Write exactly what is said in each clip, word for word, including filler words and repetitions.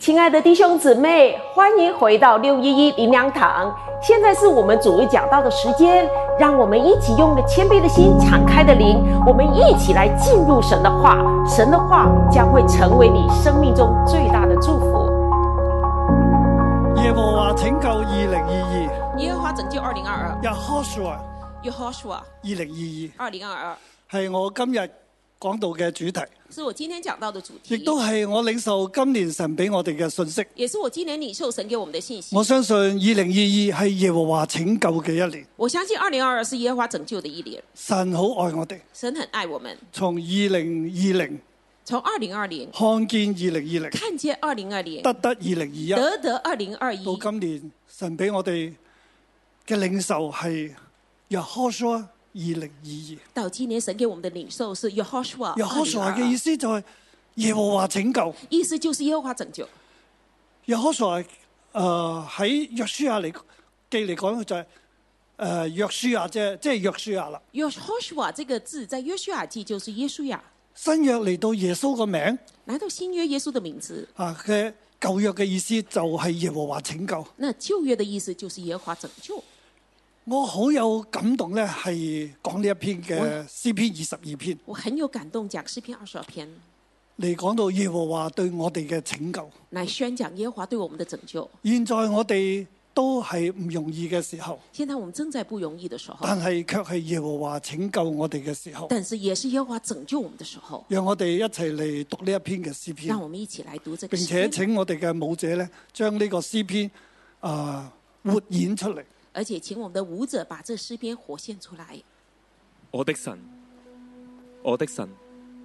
亲爱的弟兄姊妹，欢迎回到六一一灵粮堂。现在是我们主日讲道的时间，让我们一起用着谦卑的心、敞开的灵，我们一起来进入神的话。神的话将会成为你生命中最大的祝福。 耶和華拯救二零二二， 耶和華拯救二零二二， Yahoshua 耶和華二零二二零二二， 二係我今日講道嘅主題， 是我今天講到的主題， 亦都係我領受今年神俾我哋嘅信息。 也是我今年領受神給我們的信息。 我相信二零二二係耶和華拯救嘅一年。 我相信二零二二是耶和華拯救的一年。 神好愛我哋， 神很愛我們。 從二零二零從二零二零看見二零二零， 看見二零二零， 得得二零二一， 得得二零二一。 到今年神俾我哋嘅領受係 Yahoshua 二零二二。 到今年神給我們的領受是 Yahoshua。 Yahoshua 嘅意思就係耶和華拯救， 意思就是耶和華拯救。 Yahoshua 誒喺約書亞嚟記嚟講就係、是、誒、呃、約書亞啫，即係約書亞啦。 Yahoshua 這個字在約書亞記就是耶穌亞。 新約嚟到耶穌個名， 來到新約耶穌的名字啊嘅舊約嘅意思就係耶和華拯救。 那舊約的意思就是耶和華拯救。 我好有感動咧，係講呢一篇嘅詩篇二十二篇。 我很有感動，講詩篇二十二篇嚟講到耶和華對我哋嘅拯救， 來宣講耶和華對我們的拯救。 現在我哋都係唔容易嘅時候， 現在我們正在不容易的時候， 但係卻係耶和華拯救我哋嘅時候。 但是也是耶和華拯救我們的時候。 讓我哋一齊嚟讀呢一篇嘅詩篇。 讓我們一起來讀這個詩並篇。 且請我哋嘅舞者咧，將呢個詩篇啊、呃、活演出嚟。 而且請我們的舞者把這詩篇活現出來。 我的神，我的神，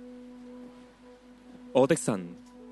我的神，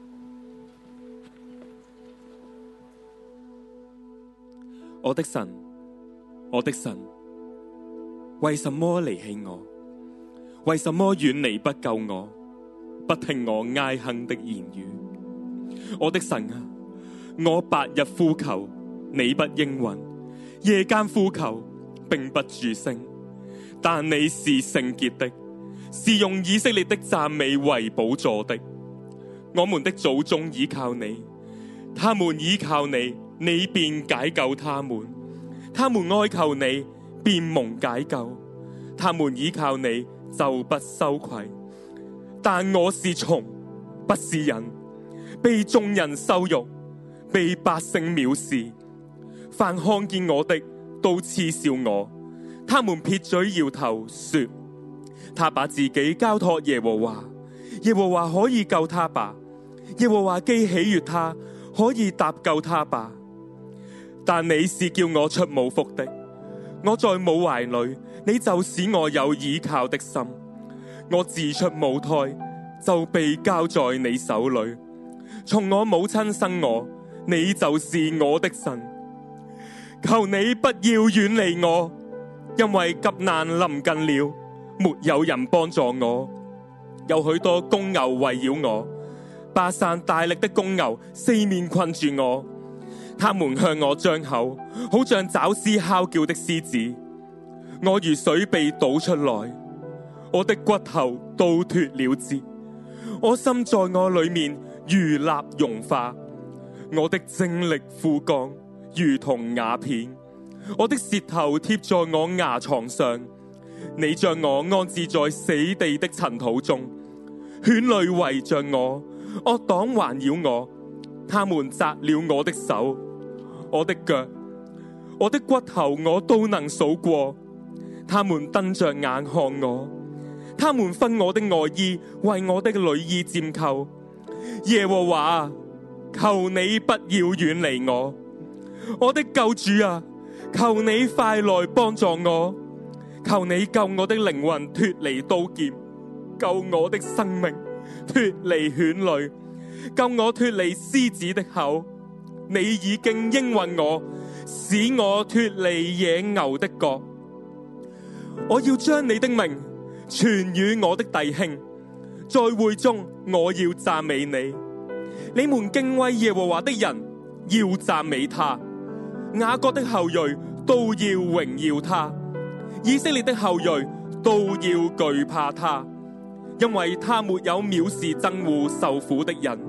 我的神，我的神，為什麼離棄我？為什麼遠離不救我？不聽我哀哼的言語。我的神啊，我白日呼求，你不應允；夜間呼求，並不住聲。但你是聖潔的，是用以色列的讚美為寶座的。我們的祖宗倚靠你，他們倚靠你，你便解救他們；他們哀求你，便蒙解救；他們倚靠你，就不羞愧。但我是蟲，不是人，被眾人羞辱，被百姓藐視。凡看見我的，都嗤笑我。他們撇嘴搖頭說：他把自己交託耶和華，耶和華可以救他吧？耶和華既喜悅他，可以搭救他吧？但你是叫我出母腹的，我在母懷裏，你就使我有倚靠的心。我自出母胎，就被交在你手裏。從我母親生我，你就是我的神。求你不要遠離我，因為急難臨近了，沒有人幫助我。有許多公牛圍繞我，巴珊大力的公牛四面困住我。他們向我張口，好像爪嘶哮叫的獅子。我如水被倒出來，我的骨頭都脫了節。我心在我裏面如蠟融化，我的精力枯乾，如同瓦片。我的舌頭貼在我牙床上，你將我安置在死地的塵土中。犬類圍着我，惡黨環繞我，他們扎了我的手，我的腳，我的骨頭我都能數過。他們瞪着眼看我，他們分我的外衣，為我的裡衣佔扣。耶和華，求你不要遠離我，我的救主啊！求你快來幫助我，求你救我的靈魂脫離刀劍，救我的生命脫離犬類，救我脫離獅子的口。你已經應允我，使我脫離野牛的角。我要將你的名傳與我的弟兄，在會中我要讚美你。你們敬畏耶和華的人要讚美他，雅各的後裔都要榮耀他，以色列的後裔都要懼怕他，因為他沒有藐視憎惡受苦的人，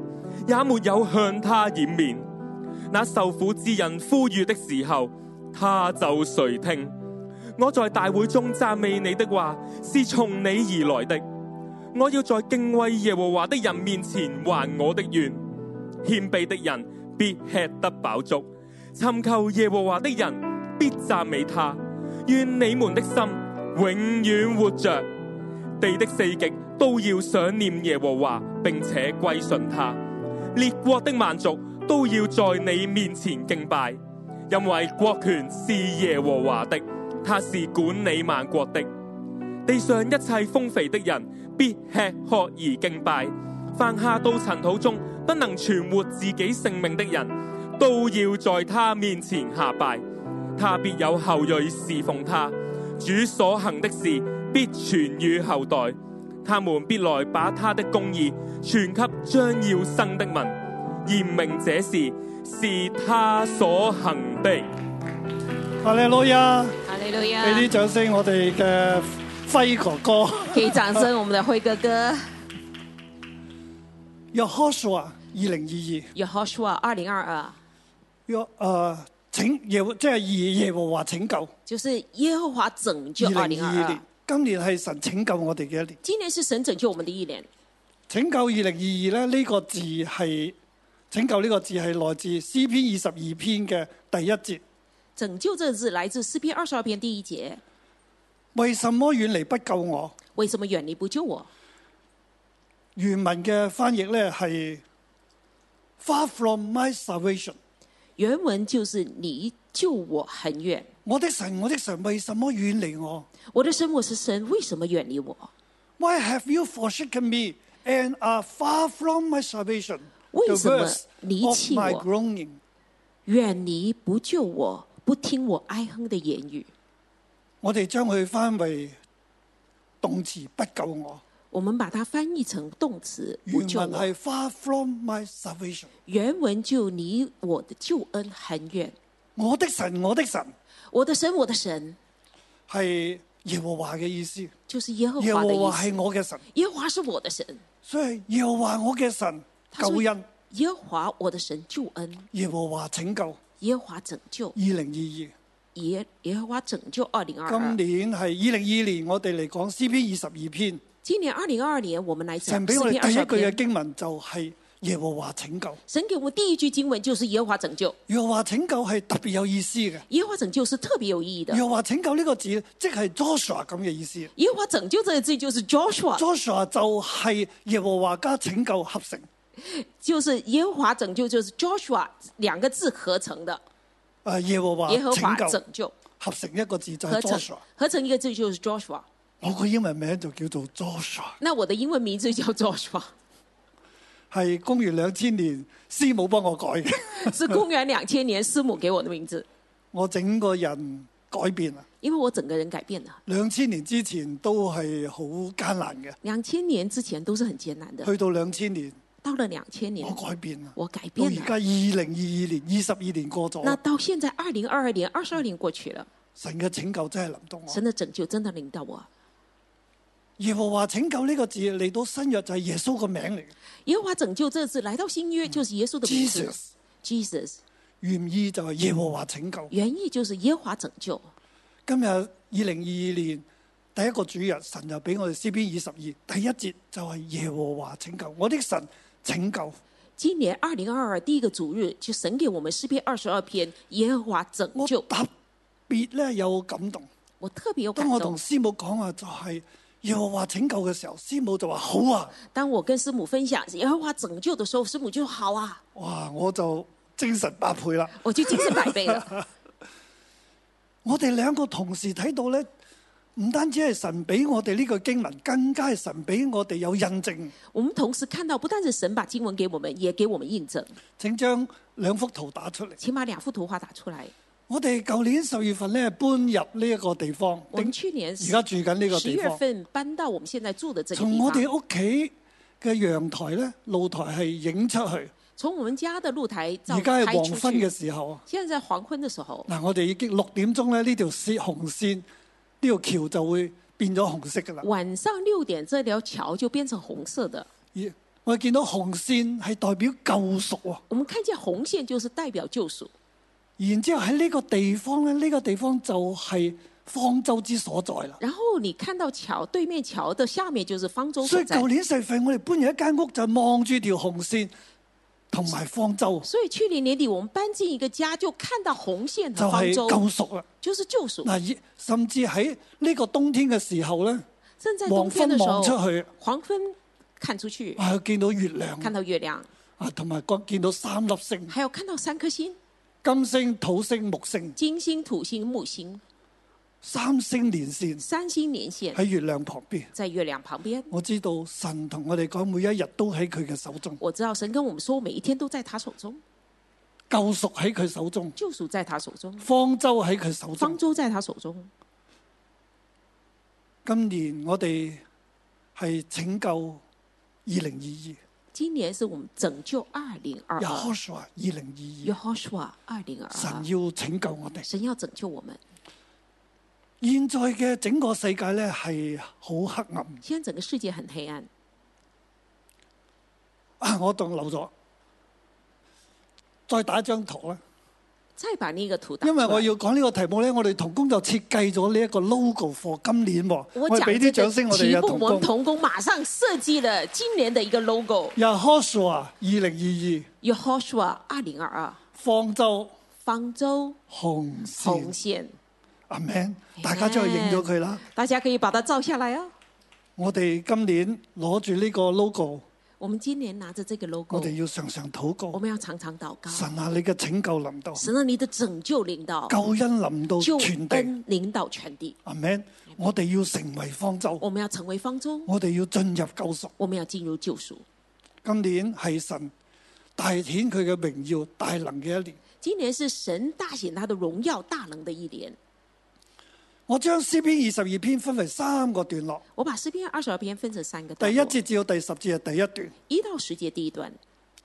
也沒有向他掩面。那受苦之人呼籲的時候，他就垂聽。我在大會中讚美你的話，是從你而來的。我要在敬畏耶和華的人面前還我的願。謙卑的人必吃得飽足，尋求耶和華的人必讚美他。願你們的心永遠活着，地的四極都要想念耶和華，並且歸順他。列國的萬族都要在你面前敬拜，因為國權是耶和華的，他是管理萬國的。地上一切豐肥的人必吃喝而敬拜，凡下到塵土中不能存活自己性命的人，都要在他面前下拜。他必有後裔侍奉他，主所行的事必傳與後代。他們必來把他的公義傳給將要生的民，言明這事是他所行的。 哈利路亞， 哈利路亞， 俾啲掌聲我哋嘅輝哥哥。 給掌聲我們的輝哥哥。 約翰書亞二零二二， 約翰書亞二零二二， 約誒拯耶即係耶耶和華拯救， 就是耶和華拯救二零二二年。今年係神拯救我哋嘅一年。 今年是神拯救我們的一年。 拯救二零二二咧，呢個字係拯救呢個字係來自詩篇二十二篇嘅第一節。 拯救這個字來自詩篇二十二篇第一節。 為什麼遠離不救我？ 為什麼遠離不救我？ 原文嘅翻譯咧係 Far from my salvation。 原文就是你救我很遠。 我的神，我的神，為什麼遠離我？ 我的神，我是神，為什麼遠離我 ？Why have you forsaken me and are far from my salvation？ 為什麼離棄我？ groaning， 遠離不救我，不聽我哀哼的言語。 我哋將佢翻為動詞，不救我。 我們把它翻譯成動詞，不救我。 原文係 far from my salvation。 原文就離我的救恩很遠。 我的神，我的神， 我的神，我的神， 係耶和華嘅意思。 就是耶和華的意思。 耶和華係我嘅神， 耶和華是我的神。 所以耶和華我嘅神救恩。 耶和華我的神救恩。 耶和華拯救。 耶和華拯救。 二零二二。 耶耶和華拯救二零二二。 今年係二零二二年，我哋嚟講詩篇二十二篇。 今年二零二二年，我們來講神俾我哋第一句嘅經文就係耶和華拯救。 神給我們第一句經文就是耶和華拯救。 耶和華拯救係特別有意思嘅。 耶和華拯救是特別有意義的。 耶和華拯救呢個字即係 Joshua 咁嘅意思。 耶和華拯救這個字就是 Joshua。 Joshua 就係耶和華加拯救合成。 就是耶和華拯救就是 Joshua 兩個字合成的。 誒，耶和華耶和華拯救合成一個字就係 Joshua。 合成一個字就是 Joshua。 我個英文名就叫做 Joshua。 那我的英文名字叫 Joshua。 係公元兩千年師母幫我改嘅。 是公元兩千年師母給我的名字。 我整個人改變啦。 因為我整個人改變了。 兩千年之前都係好艱難嘅。 兩千年之前都是很艱難的。 去到兩千年。 到了兩千年。 我改變啦。 我改變了。 到而家二零二二年，二十二年過咗。 那到現在二零二二年，二十二年過去了。 神嘅拯救真係臨到我。 神的拯救真的臨到我。 耶和華拯救呢個字嚟到新約就係耶穌個名嚟嘅。 耶和華拯救這個字來到新約就是耶穌的名字。 Jesus， Jesus 原意就係耶和華拯救。 原意就是耶和華拯救。 今日二零二二年第一個主日，神就俾我哋詩篇二十二第一節就係耶和華拯救，我的神拯救。 今年二零二二第一個主日，就神給我們詩篇二十二篇耶和華拯救。 我特別咧有感動， 我特別有感動。 當我同師母講話就係耶和華拯救嘅時候，師母就話好啊。 當我跟師母分享耶和華拯救的時候，師母就好啊。 哇！我就精神百倍啦， 我就精神百倍了。 我哋兩個同時睇到咧，唔單止係神俾我哋呢個經文，更加係神俾我哋有印證。 我們同時看到，不單是神把經文給我們，也給我們印證。 請將兩幅圖打出嚟。 請把兩幅圖畫打出來。 我哋舊年十月份咧搬入呢一個地方， 我們去年而家住緊呢個地方。 十月份搬到我們現在住的這個地方。 從我哋屋企嘅陽台咧，露台係影出去。 從我們家的露台照， 而家係黃昏嘅時候。 現在在黃昏的時候。嗱， 我哋已經六點鐘咧，呢條線紅線，呢條橋就會變咗紅色噶啦。 晚上六點，這條橋就變成紅色的。 而我哋見到紅線係代表救贖喎。 我們看見紅線就是代表救贖。 然之後喺呢個地方咧，呢、這個地方就係方舟之所在啦。 然後你看到橋對面橋的下面就是方舟所在。 所以舊年四月份我哋搬入一間屋就望住條紅線同埋方舟。 所以去年年底我們搬進一個家就看到紅線和方舟， 就係救贖啦， 就是救贖。 嗱，甚至喺呢個冬天嘅時候咧， 正在冬天的時候， 黃昏望出去， 黃昏看出去， 啊，見到月亮， 看到月亮， 啊，同埋見到三粒星， 還有看到三顆星。 金星、土星、木星， 金星、土星、木星， 三星連線， 三星連線喺月亮旁邊， 在月亮旁邊。 我知道神同我哋講，每一日都喺佢嘅手中。 我知道神跟我們說，每一天都在他手中， 救贖喺佢手中， 救贖在他手中， 方舟喺佢手中， 方舟在他手中。 今年我哋係拯救二零二二。 今年是我們拯救二零二二。 Yahushua 二零二二。 Yahushua 二零二二。 神要拯救我哋。 神要拯救我們。 現在嘅整個世界咧係好黑暗。 現在整個世界很黑暗。 啊！我仲漏咗，再打一張圖啦。 再把呢個圖打。 因為我要講呢個題目咧，我哋同工就設計咗呢一個 logo for 今年喎。 我哋俾啲掌聲我哋嘅同工。 我們同工馬上設計了今年的一個 logo。 Yahushua 二零二二。 Yahushua 二零二二。 方舟。 方舟。 紅線。 紅線。 阿們，大家就去影咗佢啦。 大家可以把它照下來啊。 我哋今年攞住呢個 logo。 我們今年拿着這個 logo， 我哋要常常禱告。 我們要常常禱告。 神啊，你嘅拯救臨到。 神啊，你的拯救臨到。 救恩臨到全地。 救恩臨到全地。 阿們，我哋要成為方舟。 我們要成為方舟。 我哋要進入救贖。 我們要進入救贖。 今年係神大顯佢嘅榮耀大能嘅一年。 今年是神大顯他的榮耀大能的一年。 我將詩篇二十二篇分為三個段落。 我把詩篇二十二篇分成三個段落。 第一節至到第十節係第一段。 一到十節第一段。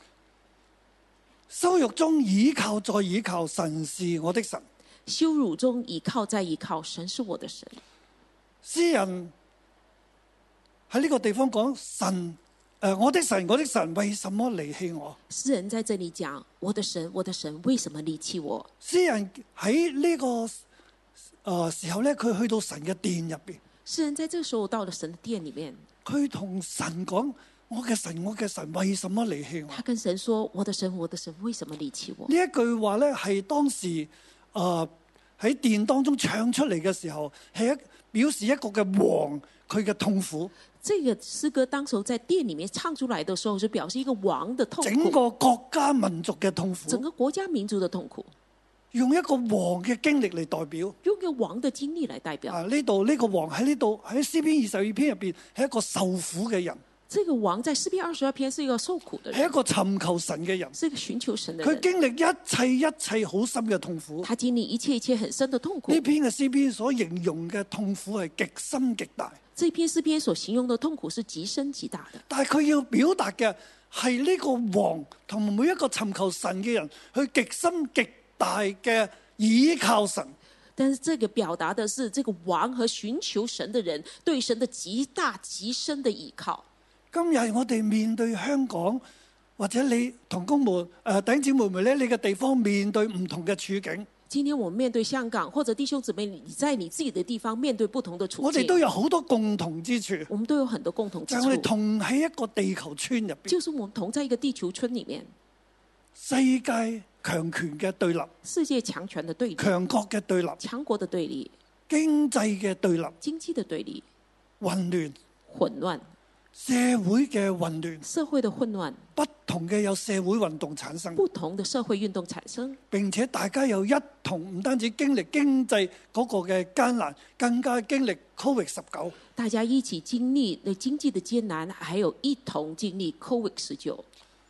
羞辱中倚靠再倚靠，神是我的神。 羞辱中倚靠再倚靠，神是我的神。 詩人喺呢個地方講神，誒、呃，我的神，我的神，為什麼離棄我？ 詩人在這裡講，我的神，我的神，為什麼離棄我？ 詩人喺呢、這個。誒、呃，時候咧，佢去到神嘅殿入邊。 詩人在這個時候到了神的殿裏面， 佢同神講：我嘅神，我嘅神，為什麼離棄我？ 他跟神說：我的神，我的神，為什麼離棄我？ 呢一句話咧，係當時誒喺、呃、殿當中唱出嚟嘅時候，係一表示一個嘅王佢嘅痛苦。 這個詩歌當時在殿裏面唱出來的時候，就表示一個王的痛苦， 整個國家民族嘅痛苦， 整個國家民族的痛苦。 用一個王嘅經歷嚟代表， 用一個王嘅經歷嚟代表。 啊，呢度呢個王喺呢度喺詩篇二十二篇入邊係一個受苦嘅人。 這個王在詩篇二十二篇是一個受苦嘅人， 係一個尋求神嘅人， 是一個尋求神嘅人。 佢經歷一切一切好深嘅痛苦。 他經歷一切一切很深嘅痛苦。 呢篇嘅詩篇所形容嘅痛苦係極深極大。 這篇詩篇所形容嘅痛苦是極深極大的。 但係佢要表達嘅係呢個王同每一個尋求神嘅人，佢極深極大嘅倚靠神， 但是這個表達的是這個王和尋求神的人對神的極大極深的倚靠。 今日我哋面對香港，或者你同工們誒弟兄姊妹們咧，你嘅地方面對唔同嘅處境。 今天我們面對香港，或者弟兄姊妹，你在你自己的地方面對不同的處境， 我哋都有好多共同之處。 我們都有很多共同之處。 就係我哋同喺一個地球村入邊， 就是我們同在一個地球村裡面。 世界強權嘅對立， 世界強權的對立， 強國嘅對立， 強國的對立， 經濟嘅對立， 經濟的對立， 混亂， 混亂， 社會嘅混亂， 社會的混亂， 不同嘅有社會運動產生， 不同的社會運動產生， 並且大家又一同唔單止經歷經濟嗰個嘅艱難，更加經歷 Covid 十九， 大家一起經歷那經濟的艱難，還有一同經歷 Covid 十九。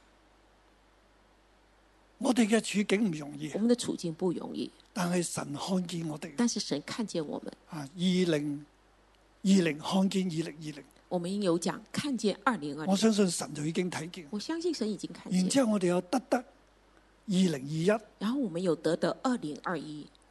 我哋嘅處境唔容易， 我們的處境不容易， 但係神看見我哋， 但是神看見我們。 啊，二零二零看見二零二零， 我們有講看見二零二零， 我相信神就已經睇見， 我相信神已經看見。 然之後我哋又得得二零二一， 然後我們有得得二零二一，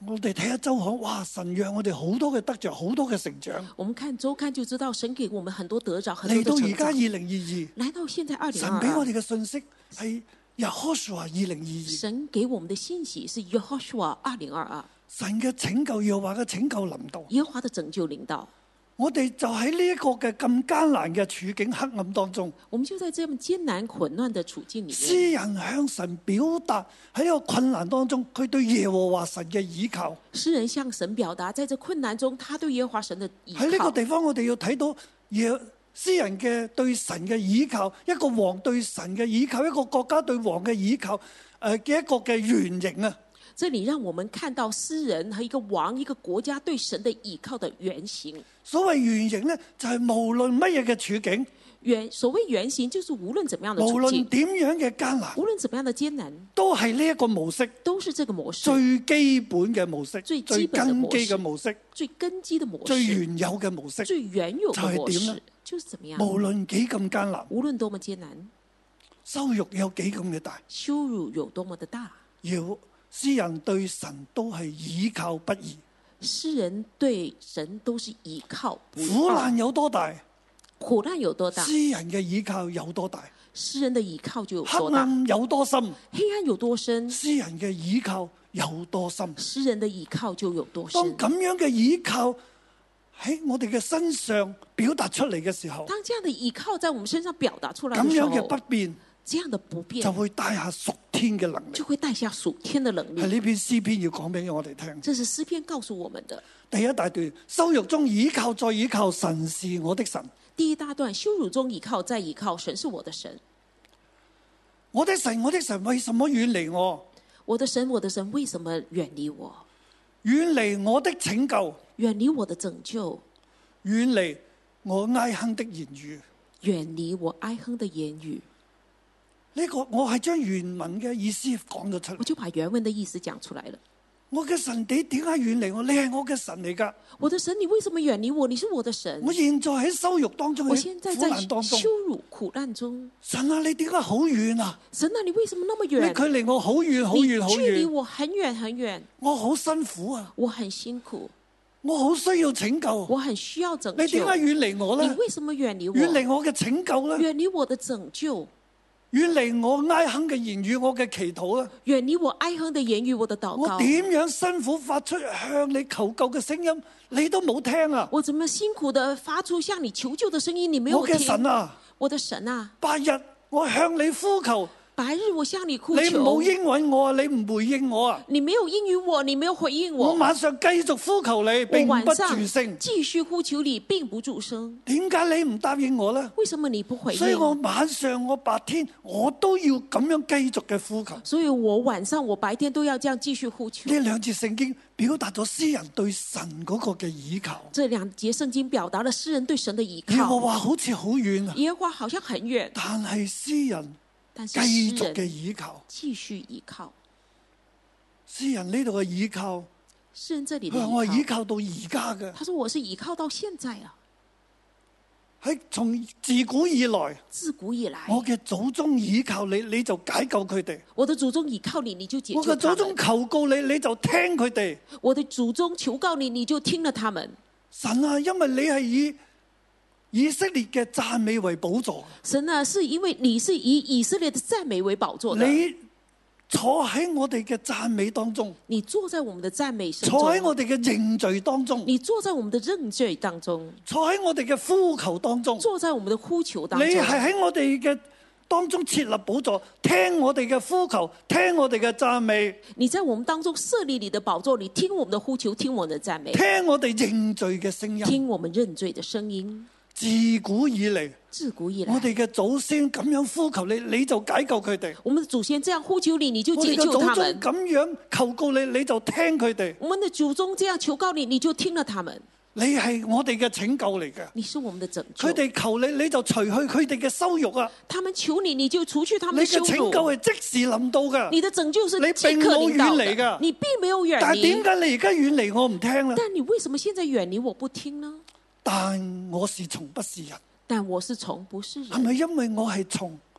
我哋睇下周刊，哇！神讓我哋好多嘅得着，好多嘅成長。 我們看周刊就知道，神給我們很多得着，很多嚟到的成長。 而家二零二二， 來到現在二零神俾我二二， 哋嘅信息係Yehoshua二零二二。 神給我們的信息是 Yehoshua 二零二二， 神嘅拯救，耶和華嘅拯救臨到， 耶和華的拯救臨到。 我哋就喺呢一個嘅咁艱難嘅處境黑暗當中， 我們就在這麼艱難混亂的處境裏面， 詩人向神表達喺一個困難當中，佢對耶和華神嘅倚靠。 詩人向神表達，在這困難中，他對耶和華神的倚靠。 喺呢個地方，我哋要睇到耶詩人嘅對神嘅倚靠，一個王對神嘅倚靠，一個國家對王嘅倚靠，誒嘅一個嘅原型啊！ 這裡讓我們看到詩人和一個王、一個國家對神的倚靠的原型。 所謂原型呢，就係無論乜嘢嘅處境， 原所謂原型，就是無論怎麼樣的無論處境， 點樣嘅艱難， 無論怎麼樣的艱難， 都係呢一個模式， 都是這個模式， 最基本嘅模式， 最最基本的模式根基嘅模式， 最根基的模式， 最原有嘅模式。 最原有的模就係點式呢， 就是怎麼樣？ 無論幾咁艱難， 無論多麼艱難， 羞辱有幾咁嘅大， 羞辱有多麼的大， 要詩人對神都係倚靠不移。 詩人對神都是倚靠不移。 苦難有多大， 苦難有多大， 詩人嘅倚靠有多大； 詩人的倚靠就有黑多大， 暗有多深， 黑暗有多深， 詩人嘅倚靠有多深。 詩人的倚靠就有多當深。 咁樣嘅倚靠喺我哋嘅身上表達出嚟嘅時候， 當這樣的倚靠在我們身上表達出來咁的時候， 樣嘅不變這樣的不變就會帶下屬天嘅能力。 就會帶下屬天的能係力。 呢篇詩篇要講俾我哋聽。 這是詩篇告訴我們的第一大段，羞辱中倚靠再倚靠，神是我的神。 第一大段，羞辱中倚靠再倚靠，神是我的神。 我的神，我的神，為什麼遠離我？ 我的神，我的神，為什麼遠離我？ 遠離我的拯救， 遠離我的拯救， 遠離我哀哼的言語。 遠離我哀哼的言語。 呢、這個我係將原文嘅意思講咗出嚟。 我就把原文的意思講出來了。 我嘅神，你點解遠離我？你係我嘅神嚟㗎。 我的神，你為什麼遠離我？你是我的神。 我現在喺羞辱當中， 我喺苦現在在難當中。 羞辱苦難中。 神啊，你點解好遠啊？ 神啊，你為什麼那麼你遠？ 距離我好遠好你遠好距離遠， 我很遠很遠， 我好辛苦啊！ 我很辛苦， 我好需要拯救。 我很需要拯救。 你點解遠離我呢？ 你為什麼遠離我？ 遠離我嘅拯救呢？ 遠離我的拯救， 遠離我哀哼嘅言語，我嘅祈禱啦。 遠離我哀哼的言語，我的禱告。 我點樣辛苦發出向你求救嘅聲音，你都冇聽啊！ 我怎麼辛苦的發出向你求救的聲音，你沒有我聽？ 嘅神啊， 我的神啊， 白日我向你呼求， 白日我向你哭你求， 冇應允我啊！你唔回應我啊！ 你沒有應允我，你沒有回應我我。 晚上繼續呼求你，並不住我晚上聲。 繼續呼求你，並不住聲。 點解你唔答應我呢？ 為什麼你不回所以我應？ 晚上我白天我都要咁樣繼續嘅呼求。 所以我晚上我白天都要這樣繼續呼求。 呢兩節聖經表達咗詩人對神嗰個嘅倚靠。 這兩節聖經表達了詩人對神的倚耶和靠。 華好似好遠啊， 耶和華好像很遠， 但係詩人但是繼續嘅詩人倚靠。 繼續倚靠。 詩人呢度嘅倚靠， 詩人這裡佢話我係的倚靠， 倚靠到而家嘅， 他說我是倚靠到現在啊， 喺從自古以來， 自古以來， 我嘅祖宗倚靠你，你就解救佢哋； 我的祖宗倚靠你，你就解我嘅祖救他們； 宗求告你，你就聽佢哋。 我的祖宗求告你，你就聽了他們。 神啊，因為你係以以色列嘅讚美為寶座， 神啊，是因為你是以以色列的讚美為寶座的， 你坐喺我哋嘅讚美當中， 你坐在我們的讚美聲坐喺我中， 哋嘅認罪當中， 你坐在我們的認罪當中， 坐喺我哋嘅呼求當中， 坐在我們的呼求當你中。 係喺我哋嘅當中設立寶座，聽我哋嘅呼求，聽我哋嘅讚美， 你在我們當中設立你的寶座，你聽我們的呼求，聽我們的讚美， 聽我哋認罪嘅聲音。 聽我們認罪的聲音。 自古以嚟， 自古以來， 我哋嘅祖先咁樣呼求你，你就解救佢哋； 我們的祖先這樣呼求你，你就解我哋嘅祖宗救他們； 咁樣求告你，你就聽佢哋。 我們的祖宗這樣求告你，你就聽了他們。 你係我哋嘅拯救嚟嘅， 你是我們的拯救。 佢哋求你，你就除去佢哋嘅羞辱啊！ 他們求你，你就除去他你們的羞嘅拯救辱。 係即時臨到噶， 你的拯救是你即刻並冇臨到遠離㗎的，你並沒有遠但係點離。 解你而家遠離我唔聽呢？ 但你為什麼現在遠離我不聽呢？ 但我是蟲不是人， 但我是蟲，不是係人。 咪因為我係蟲，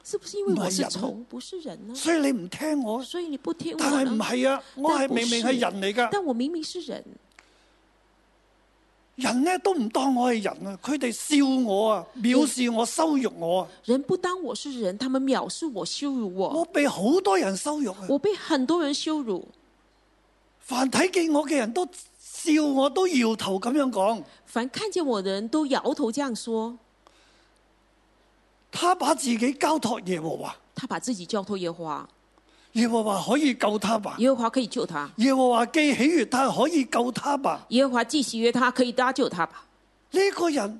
是不是因為我是唔係人啊蟲，不是人呢？ 所以你唔聽我， 所以你不聽我但係唔呢？ 係啊，我係明明係人嚟噶， 但我明明是人， 人呢都唔當我係人啊，佢哋笑我啊，藐視我，羞辱我啊， 人不當我是人，他們藐視我，羞辱我， 我被好多人羞辱啊， 我被很多人羞辱。 凡睇見我嘅人都笑我，都搖頭咁樣講。 凡看見我的人都搖頭這樣說。 他把自己交託耶和華， 他把自己交託耶和華， 耶和華可以救他吧？ 耶和華可以救他。 耶和華既喜悅他，可以救他吧？ 耶和華既喜悅他，可以搭救他吧？ 呢個人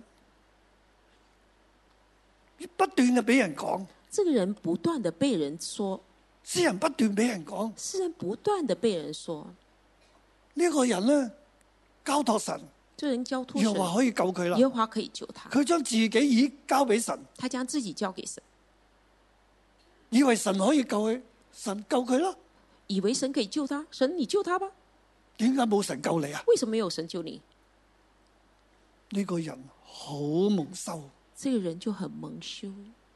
不斷嘅俾人講， 這個人不斷的被人說， 詩人不斷俾人講， 詩人不斷的被人說， 呢個人呢，交託神， 這人交託神， 耶和華可以救佢啦。 耶和華可以救他。 佢將自己已交俾神， 他將自己交給神， 以為神可以救佢，神救佢啦。 以為神可以救他，神你救他吧？ 點解冇神救你啊？ 為什麼沒有神救你？ 呢個人好蒙羞， 這個人就很蒙羞。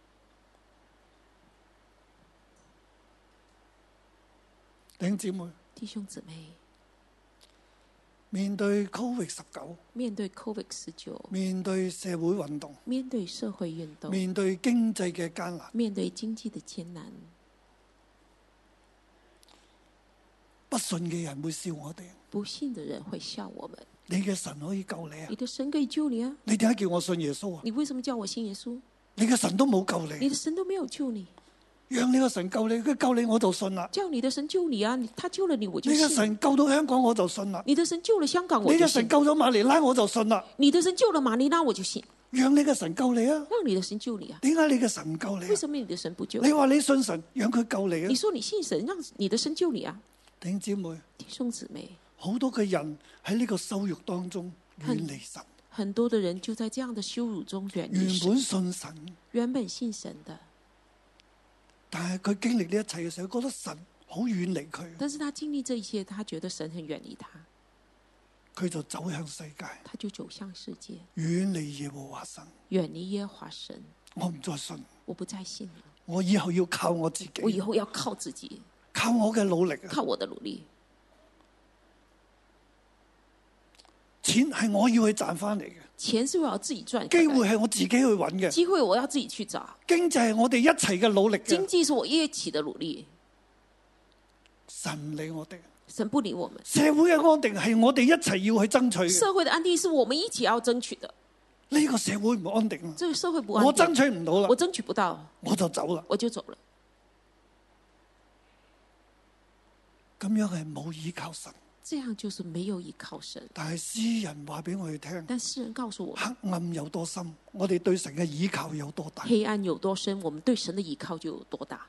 弟兄姊妹， 弟兄姊妹， 面對 Covid 十九， 面對 Covid 十九， 面對社會運動， 面對社會運動， 面對經濟嘅艱難， 面對經濟的艱難， 不信嘅人會笑我哋。 不信的人會笑我們。 你嘅神可以救你啊！ 你的神可以救你啊！ 你點解叫我信耶穌啊？ 你為什麼叫我信耶穌？ 你嘅神都冇救你你， 的神都沒有救你， 讓你個神救你，佢救你我就信啦。 叫你的神救你啊！你他救了你，我就你嘅信。 神救到香港我就信啦。 你的神救了香港，我你就信。 嘅神救咗馬尼拉我就信啦。 你的神救了馬尼拉，我就信。 讓你嘅神救你啊！ 讓你的神救你啊！ 點解你嘅神唔救你啊？ 為什麼你的神不救你話你信神，讓佢救你啊你！說你信神，讓你的神救你啊！ 弟兄姊妹， 弟兄姊妹， 好多嘅人喺呢個羞辱當中遠離神， 很多的人就在這樣的羞辱中遠離原神。 本信神， 原本信神的， 但係佢經歷呢一切嘅時候，覺得神好遠離佢， 但是他經歷這一切，他覺得神很遠離他， 佢就走向世界， 他就走向世界， 遠離耶和華神。 遠離耶和華神。 我唔再信， 我不再信了， 我以後要靠我自我以己， 後要靠自己， 靠我嘅努力啊！ 靠我的努力。 錢係我要去賺翻嚟嘅， 錢是我要自己賺， 機會係我自己去揾嘅， 機會我要自己去找， 經濟係我哋一齊嘅努力經嘅。 濟是我一起的努力。 神唔理我哋， 神不理我們， 社會嘅安定係我哋一齊要去爭取嘅。 社會的安定是我們一起要爭取的。 呢個社會唔安定啊， 這個社會不安定， 我爭取唔到啦我，爭取不到， 我就走啦。 我就走了。 咁樣係冇依靠神， 這樣就是沒有依靠神。 但係詩人話俾我哋聽， 但詩人告訴我們， 黑暗有多深，我哋對神嘅依靠有多大。 黑暗有多深，我們對神的依靠就有多大。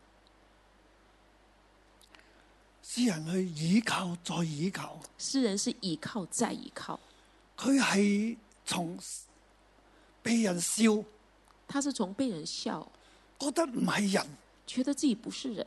詩人去依靠再依靠， 詩人是依靠再依靠， 佢係從被人笑， 他是從被人笑， 覺得唔係人， 覺得自己不是人，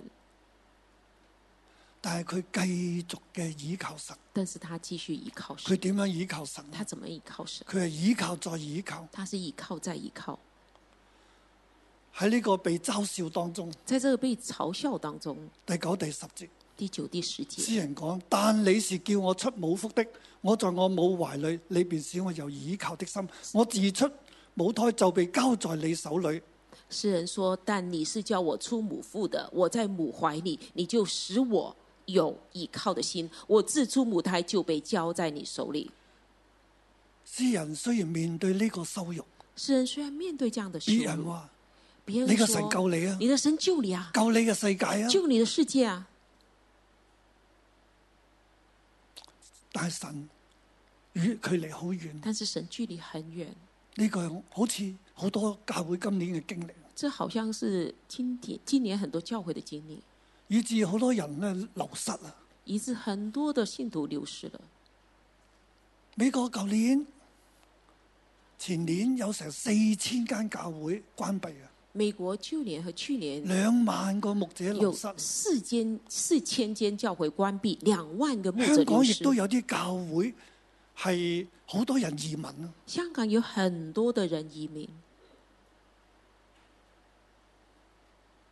但係佢繼續嘅依靠神。 但是他繼續依靠佢神。 點樣依靠神？ 他怎麼依靠神？ 佢係依靠再依靠。 他是依靠再依靠。 喺呢個被嘲笑當中， 在這個被嘲笑當中， 第九、第十節， 第九、第十節， 詩人講：但你是叫我出母腹的，我在我母懷裏，你便使我有倚靠的心。我自出母胎就被交在你手裏。 詩人說：但你是叫我出母腹的，我在母懷裏，你就使我有倚靠的心。我自出母胎就被交在你手裏。 詩人雖然面對呢個羞辱， 詩人雖然面對這樣的羞辱， 別人話： 別人說你個神救你啊， 你的神救你啊， 救你嘅世界啊！ 救你的世界啊！ 但係神與距離好遠， 但是神距離很遠。 呢個好似好多教會今年嘅經歷， 這好像是今年今年很多教會的經歷， 以致好多人咧流失啊！ 以致很多的信徒流失了。 美國舊年、前年有成四千間教會關閉啊！ 美國舊年和去年兩萬個牧者流有失， 四間四千間教會關閉，兩萬個牧者香港流失。 亦都有啲教會係好多人移民啊！ 香港有很多的人移民，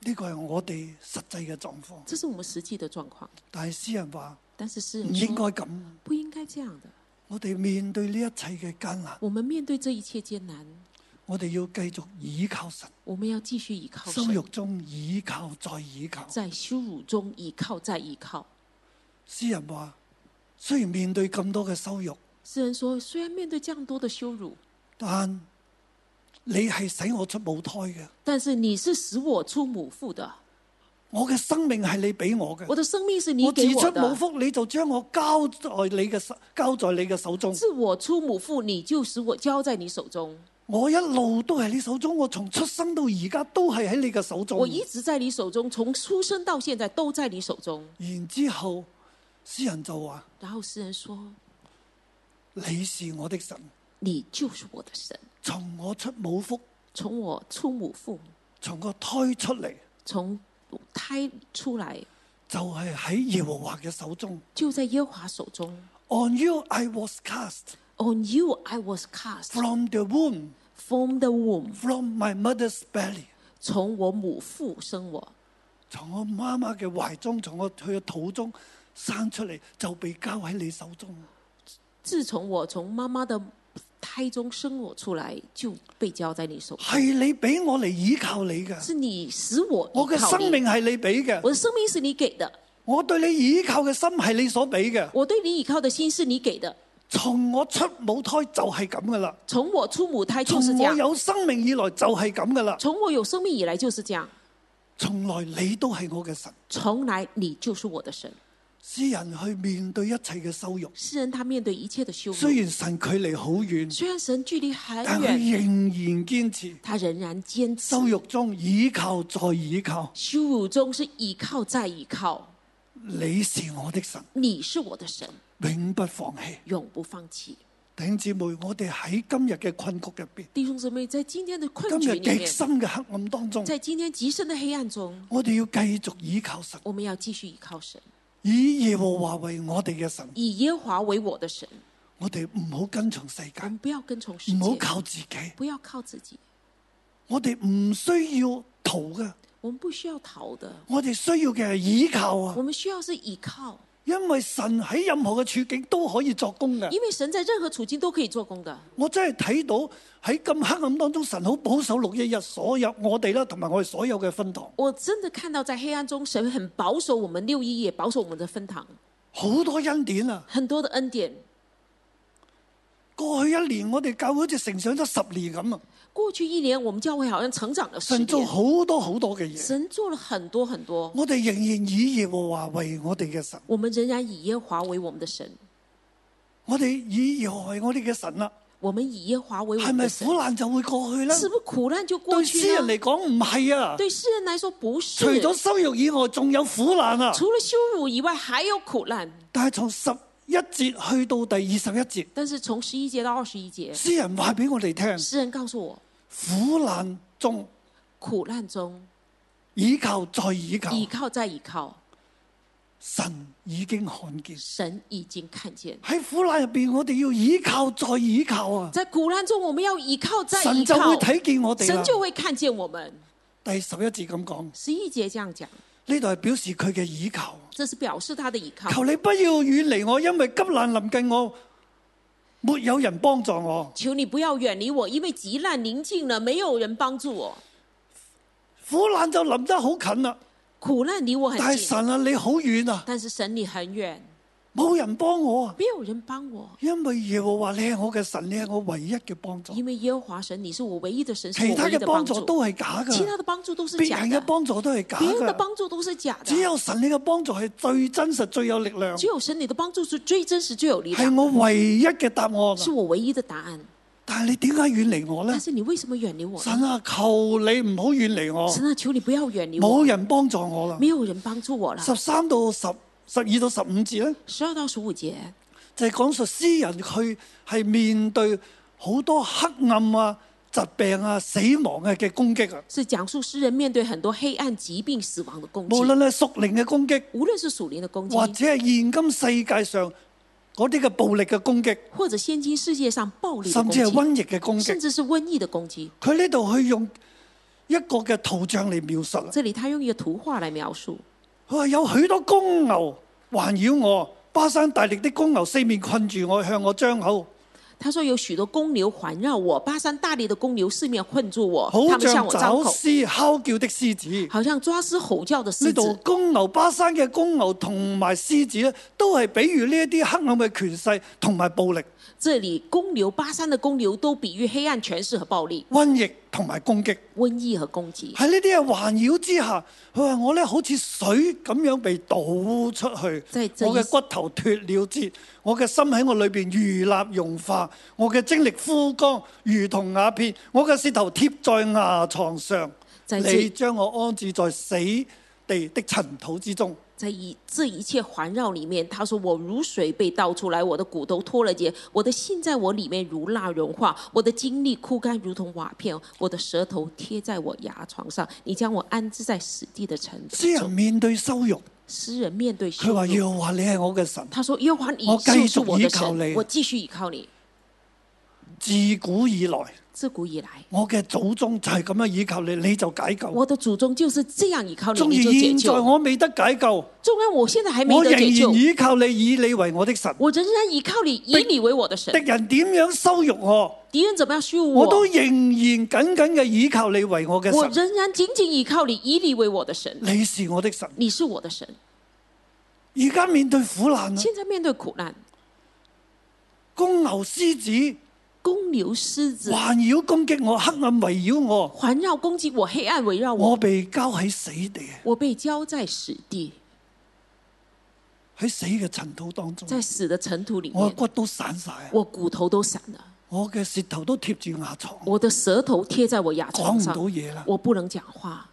呢個係我哋實際嘅狀況。 這是我們實際的狀況。 但係詩人話但是詩唔人說應該咁， 不應該這樣的。 我哋面對呢一切嘅艱難， 我們面對這一切艱難， 我哋要繼續倚靠神。 我們要繼續倚靠神。 羞辱中倚靠再倚靠， 在羞辱中倚靠再倚靠。 詩人話：雖然面對咁多嘅羞辱， 詩人說，雖然面對這樣多的羞辱， 但你係使我出母胎嘅， 但是你是使我出母腹的。 我嘅生命係你俾我嘅， 我的生命是你我自給我的。 出母腹，你就將我交在你嘅手，交在你嘅手中。 自我出母腹，你就使我交在你手中。 我一路都喺你手中，我從出生到而家都係喺你嘅手中。 我一直在你手中，從出生到現在都在你手中。 然之後，詩人就話： 然後詩人說： 你是我的神， 你就是我的神。 從我出母腹， 從我出母腹， 從個胎出嚟， 從胎出來， 就係喺耶和華嘅手中， 就在耶和華手中。 On you I was cast, On you I was cast from the womb, from the womb, from my mother's belly。 從我母腹生我， 從我媽媽嘅懷中，從我佢嘅肚中生出嚟，就被交喺你手中。 自從我從媽媽的胎中生我出來，就被交在你手中。 係你俾我嚟依靠你嘅， 是你使我依靠你。 我嘅生命係你俾嘅， 我的生命是你給的。 我對你依靠嘅心係你所俾嘅。 我對你依靠的心是你給的。 從我出母胎就係咁噶啦， 從我出母胎就是這樣。 從我有生命以來就係咁噶啦。 從我有生命以來就是這樣。 從來你都係我嘅神， 從來你就是我的神。 詩人去面對一切嘅羞辱， 詩人他面對一切的羞辱。 雖然神距離好遠， 雖然神距離很但佢遠， 仍然堅持。 他仍然堅持。 羞辱中倚靠再倚靠， 羞辱中是倚靠再倚靠。 你是我的神， 你是我的神， 永不放棄， 永不放棄。 弟兄姊妹，我哋喺今日嘅困局入邊， 弟兄姊妹，在今天的困今日極局裏面， 深嘅黑暗當中， 在今天極深的黑暗中， 我哋要繼續倚靠神， 我們要繼續倚靠神， 以耶和華為我哋嘅神。 以耶和華為我的神。 我哋唔好跟從世我界， 們不要跟從世唔好界， 靠自己， 不要靠自己。 我哋唔需要逃嘅， 我們不需要逃的， 我哋需要嘅係倚靠啊！ 我們需要是倚靠， 因為神喺任何嘅處境都可以作工嘅。 因為神在任何處境都可以做工的。 我真係睇到喺咁黑暗當中，神好保守六一一所有我哋啦，同埋我哋所有嘅分堂。 我真的看到在黑暗中，神很保守我們六一，也保守我們的分堂， 好多恩典啊！ 很多的恩典。 過去一年我哋教會好似成長咗十年咁啊！ 過去一年，我們教會好像成長了十神做年。 好多好多嘅嘢， 神做了很多很多， 我哋仍然以耶和華為我哋嘅神， 我們仍然以耶和華為我們的神。 我哋以耶和華為我哋嘅神啦。 我們以耶和華為我係咪們的神。 苦難就會過去咧？ 是不是苦難就過對去詩人呢？ 嚟講唔係啊！ 對詩人來說不是。 除咗羞辱以外，仲有苦難啊！ 除了羞辱以外，還有苦難。 但係從十一節去到第二十一節， 但是從十一節到二十一節， 詩人話俾我哋聽： 詩人告訴我， 苦難中， 苦難中倚靠再倚靠， 倚靠再倚靠， 神已經看見。 神已經看見。 喺苦難入邊，我哋要倚靠再倚靠啊！ 在苦難中，我們要倚靠再神倚靠， 就會睇見我哋啦神。就會看見我們。 第十一節咁講， 十一節這樣講， 呢度係表示佢嘅倚靠。 這是表示他的倚靠。 求你不要遠離我，因為急難臨近我，沒有人幫助我。 求你不要遠離我，因為急難臨近了，沒有人幫助我。 苦難就臨得好近啦， 苦難離我很近， 但係神啊，你好遠啊， 但是神你很遠， 冇人幫我啊。 沒有人幫我。 因為耶和華你係我嘅神，你係我唯一嘅幫助。 因為耶和華神，你是我唯一的神，是其他嘅我唯一的幫助。 幫助都係假噶， 其他的幫助都是別假的， 人嘅幫助都係假別人的噶。 幫助都是假的。 只有神你嘅幫助係最真實、最有力量， 只有神你的幫助是最真實、最有力係量， 我唯一嘅答案。 是我唯一的答案。 但係你點解遠離我呢但？是你為什麼遠離我呢？ 神啊，求你唔好遠離我， 神啊，求你不要遠離我。 冇人幫助我啦。 沒有人幫助我了。 十三到十十二到十五節咧， 十二到十五節就係講述詩人佢係面對好多黑暗啊、疾病啊、死亡啊嘅攻擊啊。 是講述詩人面對很多黑暗、疾病、死亡的攻擊， 無論係屬靈嘅攻擊， 無論是屬靈的攻擊， 或者係現今世界上嗰啲嘅暴力嘅攻擊， 或者現今世界上暴力的攻甚至係擊， 瘟疫嘅攻擊， 甚至是瘟疫的攻擊。 佢呢度去用一個嘅圖像嚟描述啦。 這裡他用一個圖畫來描述， 佢話有許多公牛環繞我，巴山大力的公牛四面困住我，向我張口。 他說有許多公牛環繞我，巴山大力的公牛四面困住我， 好他們向像我張口， 抓獅哮叫的獅子。 好像抓獅吼叫的獅呢度子。 公牛巴山嘅公牛同埋獅子咧，都係比喻呢一啲黑暗嘅權勢同埋暴力、 這裡公牛巴山的公牛都比喻黑暗權勢和暴力、 瘟疫同埋攻擊。 瘟疫和攻擊。 喺呢啲嘅環繞之下，佢話我咧好似水咁樣被倒出去， 在這一我嘅骨頭脫了節，我嘅心喺我裏邊如蠟融化，我嘅精力枯乾如同瓦片，我嘅舌頭貼在牙床上，你將我安置在死地的塵土之中。 在以這一切環繞裡面，他說我如水被倒出來，我的骨頭脫了節，我的心在我裡面如蠟融化，我的精力枯乾如同瓦片，我的舌頭貼在我牙床上，你將我安置在死地的塵土中。 詩人面對羞辱， 詩人面對羞辱， 佢話耶和華你係我嘅神， 他說耶和華你我繼就是續倚我的神， 靠你， 我繼續倚靠你。 自古以來， 自古以來， 我嘅祖宗就係咁樣倚靠你，你就解救。 我的祖宗就是這樣倚靠你， 縱你就解然現在救。 我未得解救， 縱然我現在還沒我仍得解救然，倚靠你，以你為我的神。 我仍然倚靠你，以你為我的神敵。人點樣羞辱我， 敵人怎麼樣羞辱我都我， 仍然緊緊嘅倚靠你為我嘅我神。 仍然緊緊倚靠你，以你為我的神。 你是我的神。 你是我的神。 而家面對苦難啊， 現在面對苦難， 公牛獅子公牛獅子環繞攻擊我，黑暗圍繞我， 環繞攻擊我，黑暗圍繞我， 我被交喺死地， 我被交在死地， 喺死嘅塵土當中， 在死的塵土裡面， 我嘅骨都散晒， 我骨頭都散了， 我嘅舌頭都貼住牙床， 我的舌頭貼在我牙講唔床上， 到嘢啦。 我不能講話。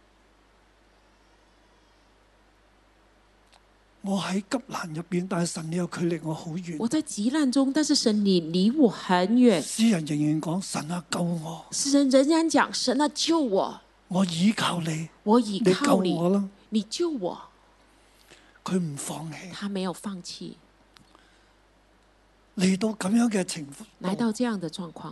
我喺急難入邊，但係神你又距離我好遠。 我在急難中，但是神你離我很遠。 詩人仍然講：神啊，救我！ 詩人仍然講：神啊，救我！ 我倚靠你， 我倚你靠你， 救我啦！ 你救我！ 佢唔放棄， 他沒有放棄。 嚟到咁樣嘅情況， 來到這樣的狀況，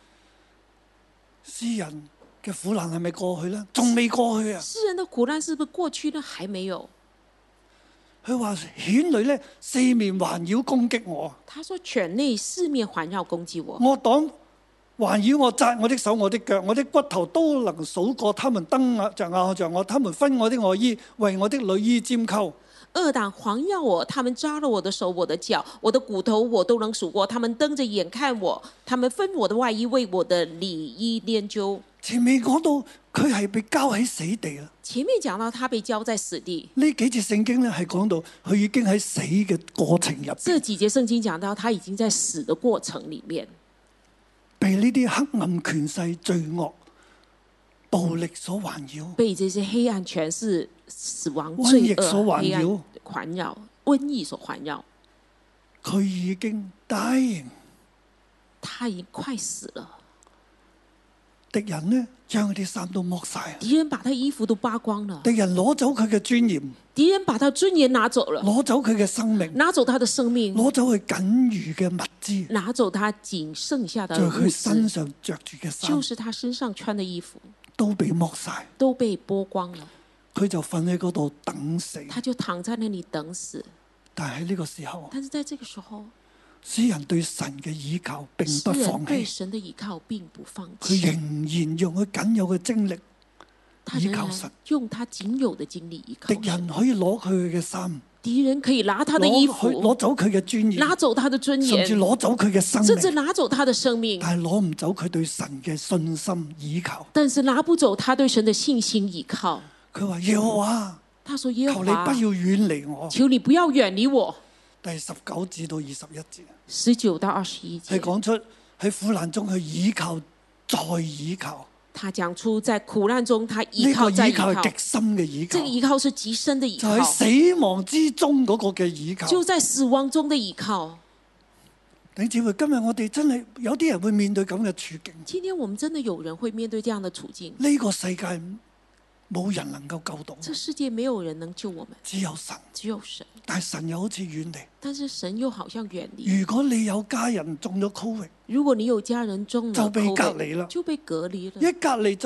詩人嘅苦難係咪過去呢？仲未過去啊！ 詩人的苦難是不是過去呢？還沒有。 佢話犬類咧四面環繞攻擊我， 他說犬類四面環繞攻擊我， 我黨環繞我，扎我的手我的腳，我的骨頭都能數過，他們蹬着咬着我，他們分我的外衣，為我的裡衣拈鬮。 惡黨環繞我，他們扎了我的手我的腳，我的骨頭我都能數過，他們瞪着眼看我，他們分我的外衣，為我的裡衣拈鬮。 前面講到佢係被交喺死地啦。 前面講到他被交在死地， 呢幾節聖經咧係講到佢已經喺死嘅過程入邊。 這幾節聖經講到他已經在死的過程裡面， 被呢啲黑暗權勢、罪惡、暴力所環繞， 被這些黑暗權勢、死亡、 瘟罪疫所惡、黑暗環繞， 環繞瘟疫所環繞， 佢已經 dying。 他已經快死了。 敵人呢將佢啲衫都剝晒， 敵人把他衣服都扒光了， 敵人攞走佢嘅尊嚴， 敵人把他尊嚴拿走了， 攞走佢嘅生命， 拿走他的生命， 攞走佢僅餘嘅物資， 拿走他僅剩下的物就係佢身資， 上着住嘅衫， 就是他身上穿的衣服都被剝晒， 都被剝光了， 佢就瞓喺嗰度等死。 他就躺在那裡等死。 但係喺呢個時候， 但是在這個時候， 詩人對神嘅倚靠並不詩人放棄， 對神的倚靠並不放佢仍棄， 然用佢僅有嘅精力他仍然倚靠神。 用他僅有的精力倚靠敵神。 人可以攞佢嘅衫， 敵人可以拿他的衣攞去攞服， 走佢嘅尊嚴， 拿走他的尊甚至嚴， 攞走佢嘅生甚至命， 拿走他的生命， 但係攞唔走佢對神嘅信心倚靠。 但是拿不走他對神的信心倚靠。 佢話耶和華， 他說：耶求你不和華， 要遠離我。 求你不要遠離我。 第十九至到二十一節十九到二十一節， 係講出喺苦難中去倚靠，再倚靠。 他講出在苦難中，他依呢個靠再依靠， 倚靠係極深嘅倚靠這個，依靠是極深的依靠， 就喺死亡之中嗰個嘅倚靠。 就在死亡中的依靠。 弟兄姊妹，今日我哋真係有啲人會面對咁嘅處境。 今天我們真的有人會面對這樣的處境， 呢個世界冇人能夠救到， 這世界沒有人能救我們， 只有神。 只有神。 但係神又好似遠離。 但是神又好像遠離。 如果你有家人中咗 Covid， 如果你有家人中了就被 COVID， 隔離啦就被隔離了。 一隔離就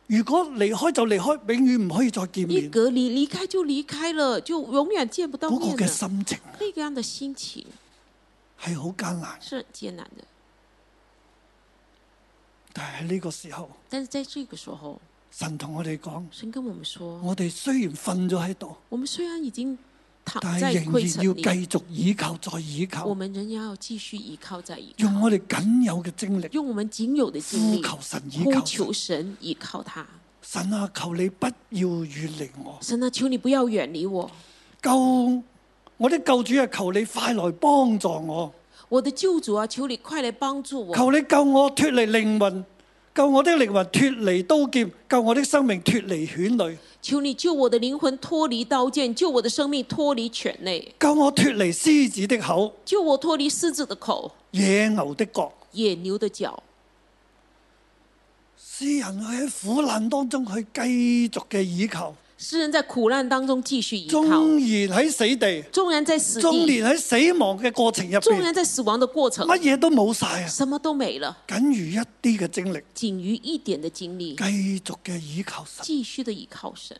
如果離開就離開，永遠唔可以再見面。 一隔離，離開就離開了，就永遠見不到面了。 嗰個嘅心情， 那個樣的心情係好艱難， 是很艱難的。 但係喺呢個時候， 但是在這個時候， 神同我哋講， 神跟我們說， 我哋雖然瞓咗喺度， 我們雖然已經躺但在係仍然要灰塵裏， 繼續倚靠再倚靠， 我們仍然要繼續倚靠再倚靠， 用我哋僅有嘅精力， 用我們僅有的精力呼求神倚呼靠求神倚靠他。 神啊，求你不要遠離我。 神啊，求你不要遠離我。 救我的救主啊，求你快來幫助我。 我的救主啊，求你快來幫助我。 求你救我脫離靈魂，救我的靈魂脫離刀劍，救我的生命脫離犬類。 求你救我的靈魂脫離刀劍，救我的生命脫離犬類。 救我脫離獅子的口， 救我脫離獅子的口， 野牛的角， 野牛的角。 詩人喺苦難當中去繼續嘅倚靠， 詩人在苦難當中繼續倚靠， 縱然喺死地， 縱然在死地， 縱然喺死亡嘅過程入縱然邊， 在死亡的過程， 乜嘢都冇晒啊， 什麼都沒了， 僅餘一啲嘅精力， 僅餘一點的精力， 繼續嘅倚靠神。 繼續的倚靠神。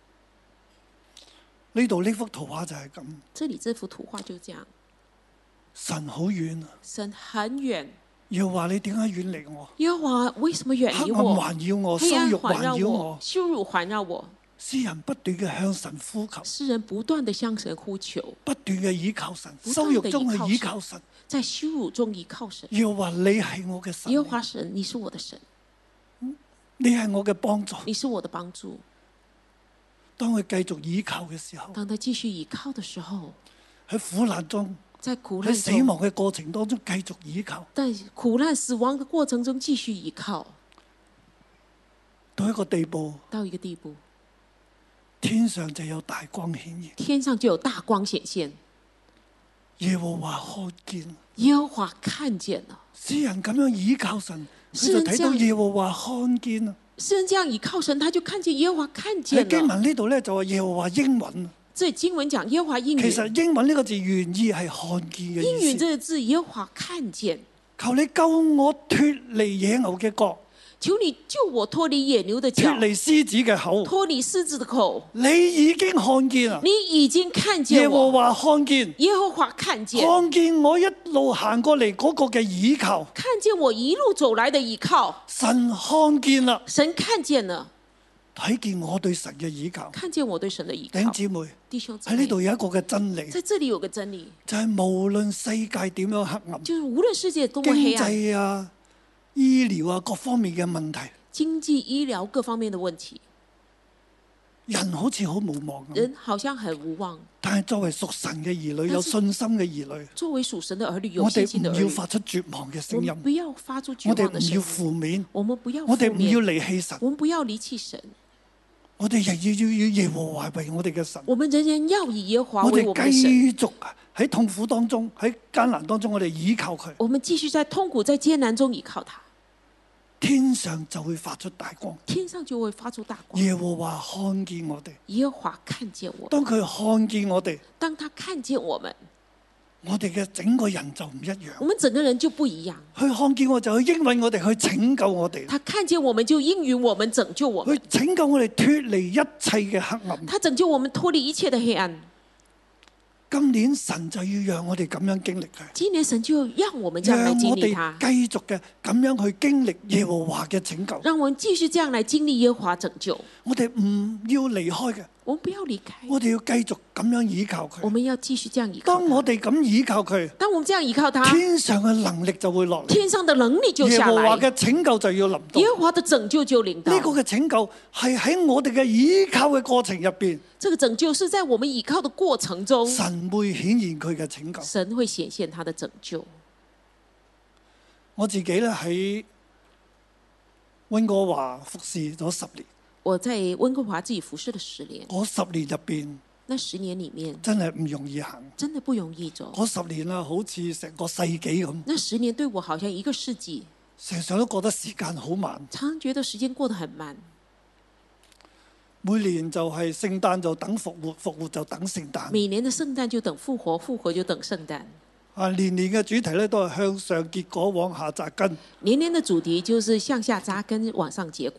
呢度呢幅圖畫就係咁， 這裡這幅圖畫就這樣， 神好遠啊， 神很遠。 要話你點解遠離我？ 耶和華為什麼遠離黑暗我？ 環繞我， 黑暗羞辱環環繞繞我我，， 羞辱環繞我。 詩人不斷嘅向神呼求， 詩人不斷的向神呼求， 不斷嘅倚靠神， 不斷地羞辱中去倚靠神。 在羞辱中倚靠神。 要話你係我嘅神， 耶和華神，你是我的神， 你係我嘅幫助。 你是我的幫助。 當佢繼續倚靠嘅時候， 當他繼續倚靠的時候， 喺苦難中， 在苦難喺死中， 亡嘅過程當中繼續倚靠， 在苦難死亡的過程中繼續倚靠， 到一個地步， 到一個地步， 天上就有大光顯現， 天上就有大光顯現。 耶和華看見， 耶和華看見了。 詩人咁樣倚靠神，佢就睇到耶和華看見啊。 詩人這樣倚靠神，他就看見耶和華看見喺經了。 文呢度咧就話耶和華應允， 這經文講耶和華應允， 其實應允呢個字原意係看見嘅應允意思。 這個字耶和華看見， 求你救我脫離野牛嘅角， 求你救我脫離野牛的角， 脫離獅子嘅口。 脫離獅子的口。 你已經看見啊！ 你已經看見耶和我， 華看見， 耶和華看見， 看見我一路行過嚟嗰個嘅倚靠， 看見我一路走來的倚靠。 神看見啦， 神看見了， 睇見我對神嘅倚靠。 看見我對神的倚靠。 弟兄姊妹， 弟兄姊喺呢妹， 度有一個嘅真理， 在這裡有個真理， 就係無論世界點樣黑暗， 就是無論世界多麼黑經暗， 濟啊、醫療啊各方面嘅問題， 經濟、醫療各方面的問題， 人好似好無望咁。 人好像很無望。 但係作為屬神嘅兒女，有信心嘅兒女， 作為屬神的兒女，有我哋信心的兒女， 唔要發出絕望嘅我聲音們，不要發出絕我哋唔要望的聲音。 負面， 我們不要負面， 我哋唔要離棄神， 我們不要離棄神。 我哋仍要要要耶和華為我哋嘅神。 我們仍然要以耶和華我為我們的哋神。 繼續喺痛苦當中，喺艱難當中，我哋倚靠佢， 我們繼續在痛苦、在艱難中倚靠他， 天上就會發出大光。 天上就會發出大光。 耶和華看見我哋， 耶和華看見我， 當佢看見我哋， 當他看見我們， 我哋嘅整個人就唔一樣。 我們整個人就不一樣。 佢看見我就去應允我哋，去拯救我哋， 他看見我們就應允我們，拯救我們去。拯救我哋脱離一切嘅黑暗。 他拯救我們脱離一切的黑暗。 今年神就要讓我哋咁樣經歷佢， 今年神就讓我們這樣來讓我經歷他哋，繼續嘅咁樣去經歷耶和華嘅拯救。 讓我們繼續這樣來經歷耶和華拯救。 我哋唔要離開嘅， 我們不要離開， 我哋要繼續咁樣倚靠佢。 我們要繼續這樣倚靠他。 當我哋咁倚靠佢， 當我們這樣倚靠他， 天上嘅能力就會落嚟， 天上的能力就下耶和華來， 嘅拯救就要臨到。 耶和華的拯救就臨到。 呢個嘅拯救係喺我哋嘅倚靠嘅過程入邊， 這個拯救是在我們倚靠的過程中， 神會顯現佢嘅拯救。 神會顯現他的拯救。 我自己咧喺溫哥華服侍咗十年， 我在溫哥華自己服侍了十年， 嗰十年入邊那十年裡面真係唔容易行。 真的不容易走。 嗰十年啊，好似成個世紀咁， 那十年對我好像一個世紀， 常常都覺得時間好慢。 常常覺得時間過得很慢。 每年就係聖誕就等復活，復活就等聖誕。 每年的聖誕就等復活，復活就等聖誕。 啊，年年嘅主題咧都係向上結果，往下扎根。 年年的主題就是向下扎根，往上結果。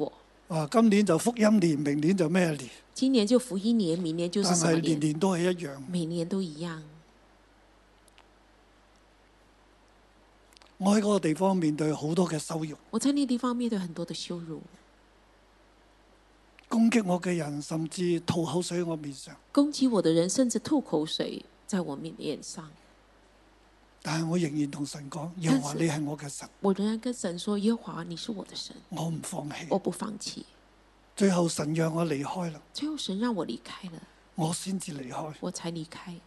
啊，今年就福音年，明年就咩年？ 今年就福音年，明年就是但什麼係年年？ 年都係一樣。 每年都一樣。 我喺嗰個地方面對好多嘅羞辱， 我在那個地方面對很多的羞辱， 攻擊我嘅人甚至吐口水喺我面上。 攻擊我的人甚至吐口水在我面臉上。 但係我仍然同神講，耶和華你係我嘅神。 我仍然跟神說，耶和華你是我的神， 我唔放棄。 我不放棄。 最後神讓我離開啦， 最後神讓我離開了， 我先至離開。 我才離開。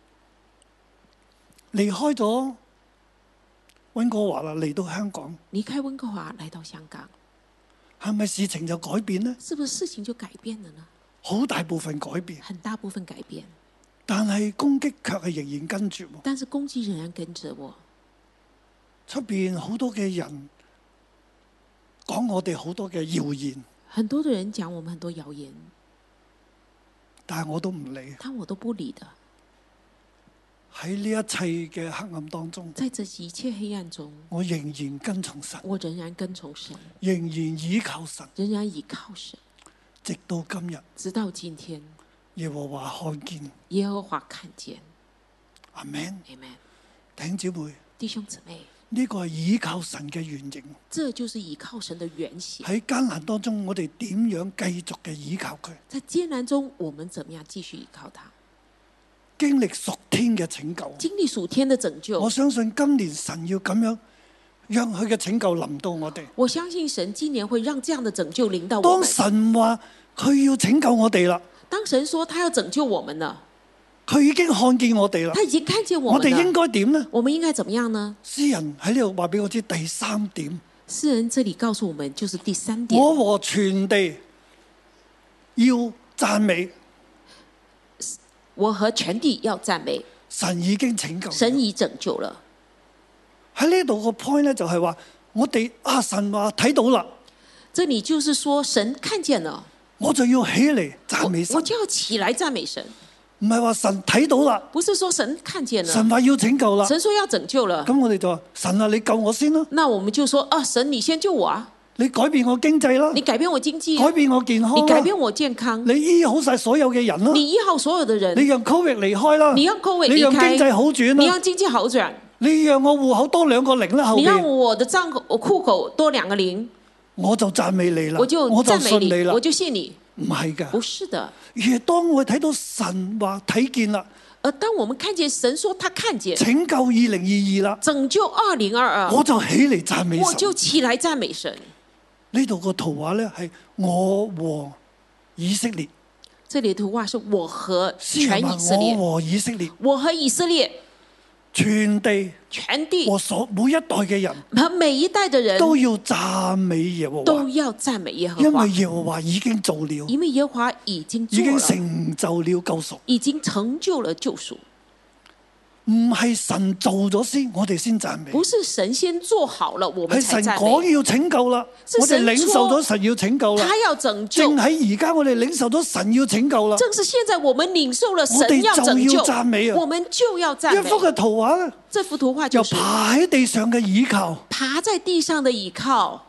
離開咗溫哥華啦，嚟到香港。 離開溫哥華來到香港， 係咪事情就改變呢？ 是不是事情就改變了呢？ 好大部分改變， 很大部分改變。 但係攻擊卻係仍然跟住我。 但是攻擊仍然跟着我。 出邊好多嘅人講我哋好多嘅謠言， 很多的人講我們很多謠言， 但係我都唔理。 但我都不理的。 喺呢一切嘅黑暗當中， 在這一切黑暗中， 我仍然跟從神， 我仍然跟從神， 仍然倚靠神， 仍然倚靠神， 直到今日。 直到今天， 耶和華看見， 耶和華看見。 阿門。 阿門。 弟兄姊妹， 弟兄姊妹， 呢個係倚靠神嘅原型。 這就是倚靠神的原型。 喺艱難當中，我哋點樣繼續嘅倚靠佢？ 在艱難中，我們怎麼樣繼續倚靠他？ 經歷屬天嘅拯救， 經歷屬天的拯救。 我相信今年神要咁樣讓佢嘅拯救臨到我哋。 我相信神今年會讓這樣的拯救臨到我當們。 神話佢要拯救我哋啦， 當神說他要拯救我們了， 佢已經看見我哋啦。 他已經看見我我們了。 哋應該點呢？ 我們應該怎麼樣呢？ 詩人喺呢度話俾我知第三點。 詩人這裏告訴我們，就是第三點。 我和全地要讚美， 我和全地要讚美。 神已經拯救， 神已拯救了。 喺呢度個 point 咧，就係話我哋啊，神話睇到啦， 這裏就是說神看見了， 我就要起嚟讚美神。 我就要起來讚美神。 唔係話神睇到啦， 不是說神看見了， 神話要拯救啦， 神說要拯救了。 咁我哋就話神啊，你救我先啦。 那我們就說啊，神你先救我啊， 你改變我經濟啦， 你改變我經濟， 改變我健康啦， 你改變我健康， 你醫好晒所有嘅人啦， 你醫好所有的人， 你讓 Covid 離開啦， 你讓 Covid 你讓經濟好轉啦， 你讓經濟好轉， 你讓我戶口多兩個零啦，後你讓邊我的賬口戶口多兩個零， 我就讚美你啦， 我就讚美你， 信你啦， 我就信你。 唔係噶， 不是的。 而當我睇到神話睇見啦， 而當我們看見神說他看見拯救二零二二啦， 拯救二零二二， 我就起嚟讚美神， 我就起來讚美神。 呢度個圖畫咧係我和以色列， 這裏的圖畫是我和全以色列， 我和以色列， 我和以色列， 全地全地和所每一代嘅人和每一代的人都要讚美耶和華， 都要讚美耶和華， 因為耶和華已經做了， 因為耶和華已經做了， 已經成就了救贖， 已經成就了救贖。 唔係神做咗先，我哋先讚美。 不是神先做好了，我們係神才讚美。 講要拯救啦，我哋領受咗神要拯救啦。 他要拯救。 正喺而家我哋領受咗神要拯救啦。 正是現在我們領受了神要拯救， 我哋就要讚美啊！ 我們就要讚美。 一幅嘅圖畫咧， 這幅圖畫就是由爬喺地上嘅倚靠， 爬在地上的倚靠，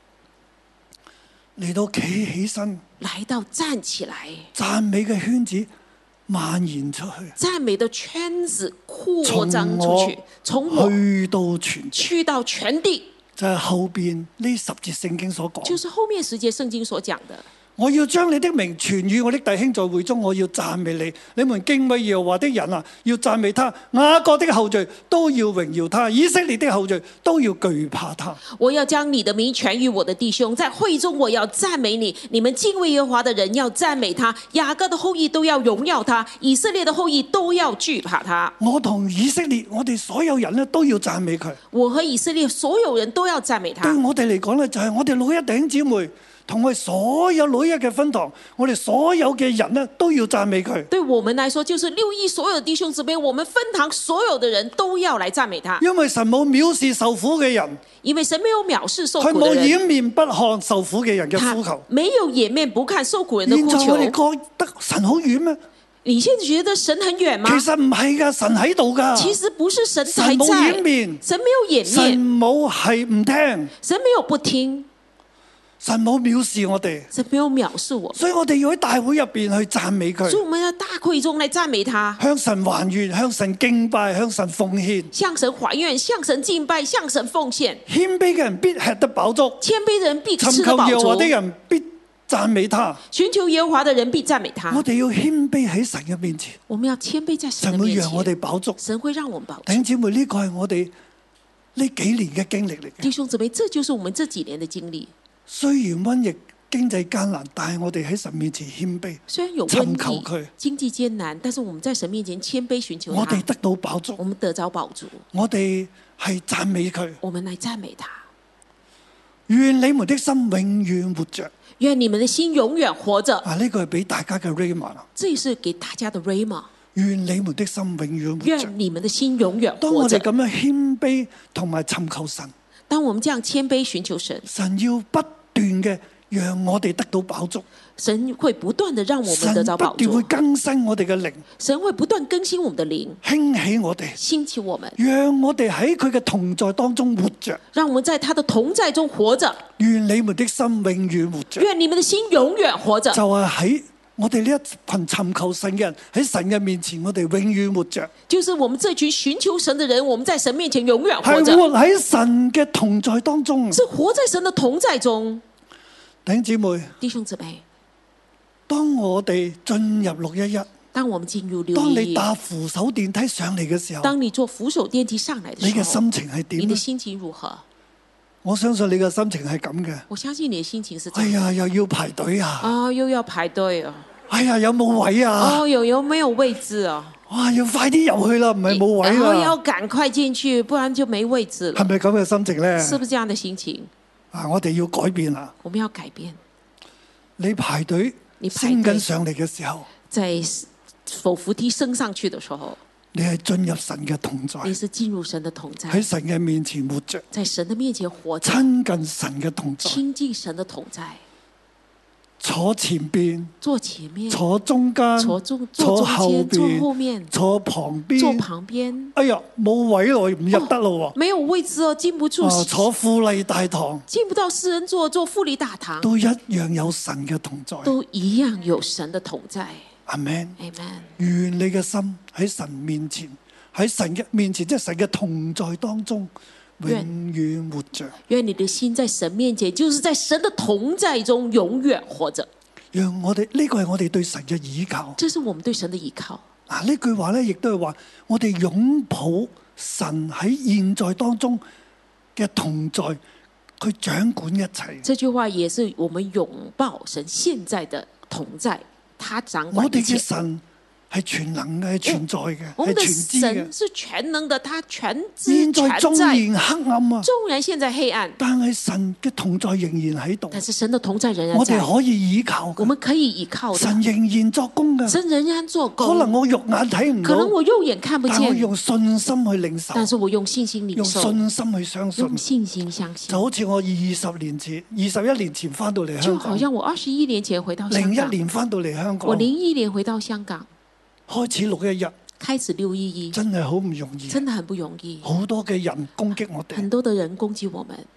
嚟到企起身， 來到站起來， 讚美嘅圈子蔓延出去， 讚美的圈子擴張出去，從我去到全地， 去到全地， 就係後邊呢十節聖經所講， 就是後面十節聖經所講的。 我要將你的名傳與我的弟兄，在會中我要讚美你。你們敬畏耶和華的人啊，要讚美他。雅各的後裔都要榮耀他，以色列的後裔都要懼怕他。 我要將你的名傳與我的弟兄，在會中我要讚美你。你們敬畏耶和華的人要讚美他，雅各的後裔都要榮耀他，以色列的後裔都要懼怕他。 我同以色列，我哋所有人咧都要讚美佢。 我和以色列所有人都要讚美他。 對我哋嚟講咧，就係我哋六一弟兄姊妹。同我哋所有六一嘅分堂，我哋所有嘅人呢都要讚美佢。 對我們來說，就是六一所有的弟兄姊妹，我們分堂所有的人都要來讚美他。 因為神冇藐視受苦嘅人， 因為神沒有藐視受苦的人， 佢冇掩面不看受苦嘅人嘅呼求， 沒有掩面不看受苦人的呼求。 現在我哋覺得神好遠咩？ 你現在覺得神很遠嗎？ 其實唔係噶，神喺度噶。 其實不是神還在， 神冇掩面， 神沒有掩面， 神冇係唔聽， 神沒有不聽。 神冇藐視我哋， 神沒有藐視我， 所以我哋要喺大會入邊去讚美佢， 所以我們要大會中來讚美他， 向神還願，向神敬拜，向神奉獻， 向神還願，向神敬拜，向神奉獻。 謙卑嘅人必吃得飽足， 謙卑的人必吃尋求得飽足。 耶和華的人必讚美他， 尋求耶和華的人必讚美他。 我哋要謙卑喺神嘅面前， 我們要謙卑在神的神會面讓我哋前， 飽足。 神會讓我們飽足。 弟兄姊妹，呢個係我哋呢幾年嘅經歷嚟嘅。 弟兄姊妹，這就是我們這幾年的經歷。 雖然瘟疫經濟艱難，但係我哋喺神面前謙卑， 雖然有尋瘟疫求佢， 經濟艱難，但是我們在神面前謙卑尋求他， 我哋得到飽足， 我們得着飽足， 我哋係讚美佢。 我們來讚美他。 願你們的心永遠活着。 願你們的心永遠活着。 啊，呢個係俾大家嘅 rhema 啊。 這是給大家的 rhema。 願你們的心永遠活着。 願你們的心永遠活着。 當我哋咁樣謙卑同埋尋求神， 當我們這樣謙卑尋求神， 神要不斷嘅讓我哋得到飽足。 神會不斷的讓我們得到飽足。 神不斷會更新我哋嘅靈。 神會不斷更新我們的靈， 興起我哋， 興起我們， 讓我哋喺佢嘅同在當中活着。 讓我們在他的同在中活着。 願你們的心永遠活着。 願你們的心永遠活着。 就係喺我哋呢一群尋求神嘅人喺神嘅面前，我哋永遠活着。 就是我們這群尋求神的人，我們在神面前永遠活着。 係活喺神嘅同在當中。 是活在神的同在中。 弟兄姊妹， 弟兄姊妹， 當我哋進入六一一， 當我們進入六一一， 當你搭扶手電梯上嚟嘅時候， 當你坐扶手電梯上來的時候， 你嘅心情係點？ 你的心情如何？ 我相信你嘅心情係咁嘅。 我相信你的心情是這樣。 哎呀，又要排隊啊！ 啊，又要排隊啊！ 哎呀，有冇位啊？ 哦，有有沒有位置啊？ 哇，要快啲入去啦，唔係冇位然後啦。 要趕快進去，不然就沒位置了。 係咪咁嘅心情咧？ 是不是這樣的心情？ 啊，我哋要改變啦。 我們要改變。 你排隊升緊上嚟嘅時候， 在扶扶梯升上去的時候， 你係進入神嘅同在， 你是進入神的同在， 喺神嘅面前活着， 在神的面前活着， 親近神嘅同在， 親近神的同在， 坐前邊， 坐前面， 坐中間， 坐中， 坐後邊， 坐後面， 坐旁邊， 坐旁邊。 哎呀，冇位咯，唔入得咯、哦， 沒有位置哦，進不住。 哦、坐富麗大堂， 進不到私人座，坐富麗大堂， 都一樣有神嘅同在， 都一樣有神的同在。 阿門， 阿門。 願你嘅心喺神面前，喺神嘅面前，即係神嘅同在當中，永遠活着。 願你的心在神面前，就是在神的同在中永遠活着。 讓我哋呢、這個係我哋對神嘅倚靠。 這是我們對神的倚靠。 嗱，呢句話咧，亦都係話我哋擁抱神喺現在當中嘅同在，佢掌管一切。 這句話也是我們擁抱神現在的同在，他掌管一切。 我哋嘅神係全能嘅，係存在嘅，係全知嘅。 神是全能的，他全知現在縱然黑暗啊， 縱然現在黑暗， 但係神嘅同在仍然喺度。 但是神的同在仍然在。 我哋可以依靠， 我們可以依靠的。 神仍然作工嘅， 神仍然做工。 可能我肉眼睇唔到， 可能我肉眼看不見， 但我用信心去領受。 但是我用信心領受， 用信心去相信， 用信心相信。 就好似我二十年前、二十一年前翻到嚟香港， 就好像我二十一年前回到香港， 零一年翻到嚟香港， 我零一年回到香港。 開始六一一， 開始六一一， 真係好唔容易， 真的很不容易。 好多嘅人攻擊我哋， 很多的人攻擊我們，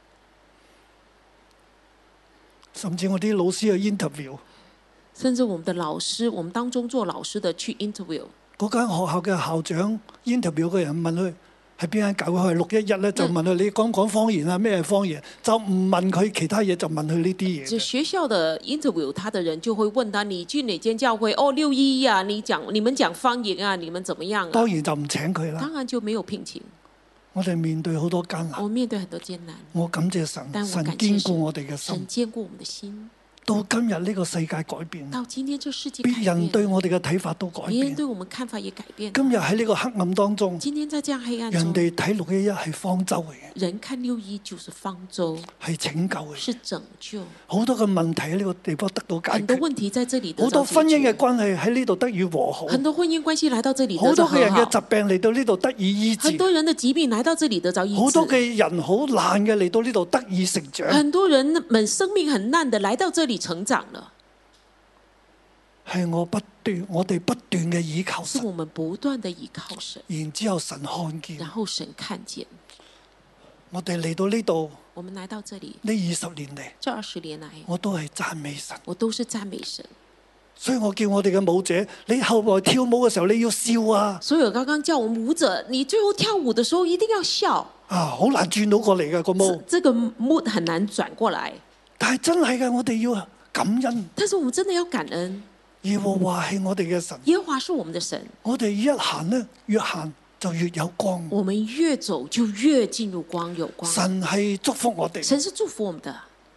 甚至我啲老師去 interview， 甚至我們的老師，我們當中做老師的去 interview， 嗰間學校嘅校長 interview 嘅人問佢係邊間教會，係六一一咧，就問佢你講講方言啊，咩方言，就唔問佢其他嘢，就問佢呢啲嘢。 就學校的 interview，他的人就會問他：你去哪間教會？哦，六一一啊，你講你們講方言啊，你們怎麼樣啊？ 當然就唔請佢啦。 當然就沒有聘請。 我哋面對好多艱難， 我面對很多艱難， 我感謝神， 但我感謝神， 神堅固我哋嘅心， 神堅固我們的心。 到今日呢個世界改變， 到今天這世界改變， 別人對我哋嘅睇法都改變， 別人對我們看法也改變。 今日喺呢個黑暗當中， 今天在這樣黑暗中， 人哋睇六一一係方舟嚟嘅， 人看六一就是方舟， 係拯救嘅， 是拯救。 好多嘅問題喺呢個地方得到解決， 很多問題在這裡得到解決， 好多婚姻嘅關係喺呢度得以和好， 很多婚姻關係來到這裡得到和好， 好多嘅人嘅疾病嚟到呢度得以醫治， 很多人的疾病來到這裡得到醫治， 好多嘅人好爛嘅嚟到呢度得以成長， 很多人們生命很爛的來到這裡成長了。 係我不斷，我哋不斷嘅倚靠神， 是我們不斷的倚靠神， 然之後神看見， 然後神看見。 我哋嚟到呢度， 我們來到這裡呢二十年嚟， 這二十年來， 我都係讚美神， 我都是讚美神。 所以我叫我哋嘅舞者，你後來跳舞嘅時候你要笑啊！ 所以我剛剛叫我們舞者，你最後跳舞的時候一定要笑。 啊，好難轉到過嚟嘅個 mood， 這個 mood 很難轉過來。 但係真係嘅，我哋要感恩。 但是我們真的要感恩。 耶和華係我哋嘅神， 耶和華是我們的神。 我哋一行呢，越行就越有光。 我們越走就越進入光，有光。 神係祝福我哋， 神是祝福我們的。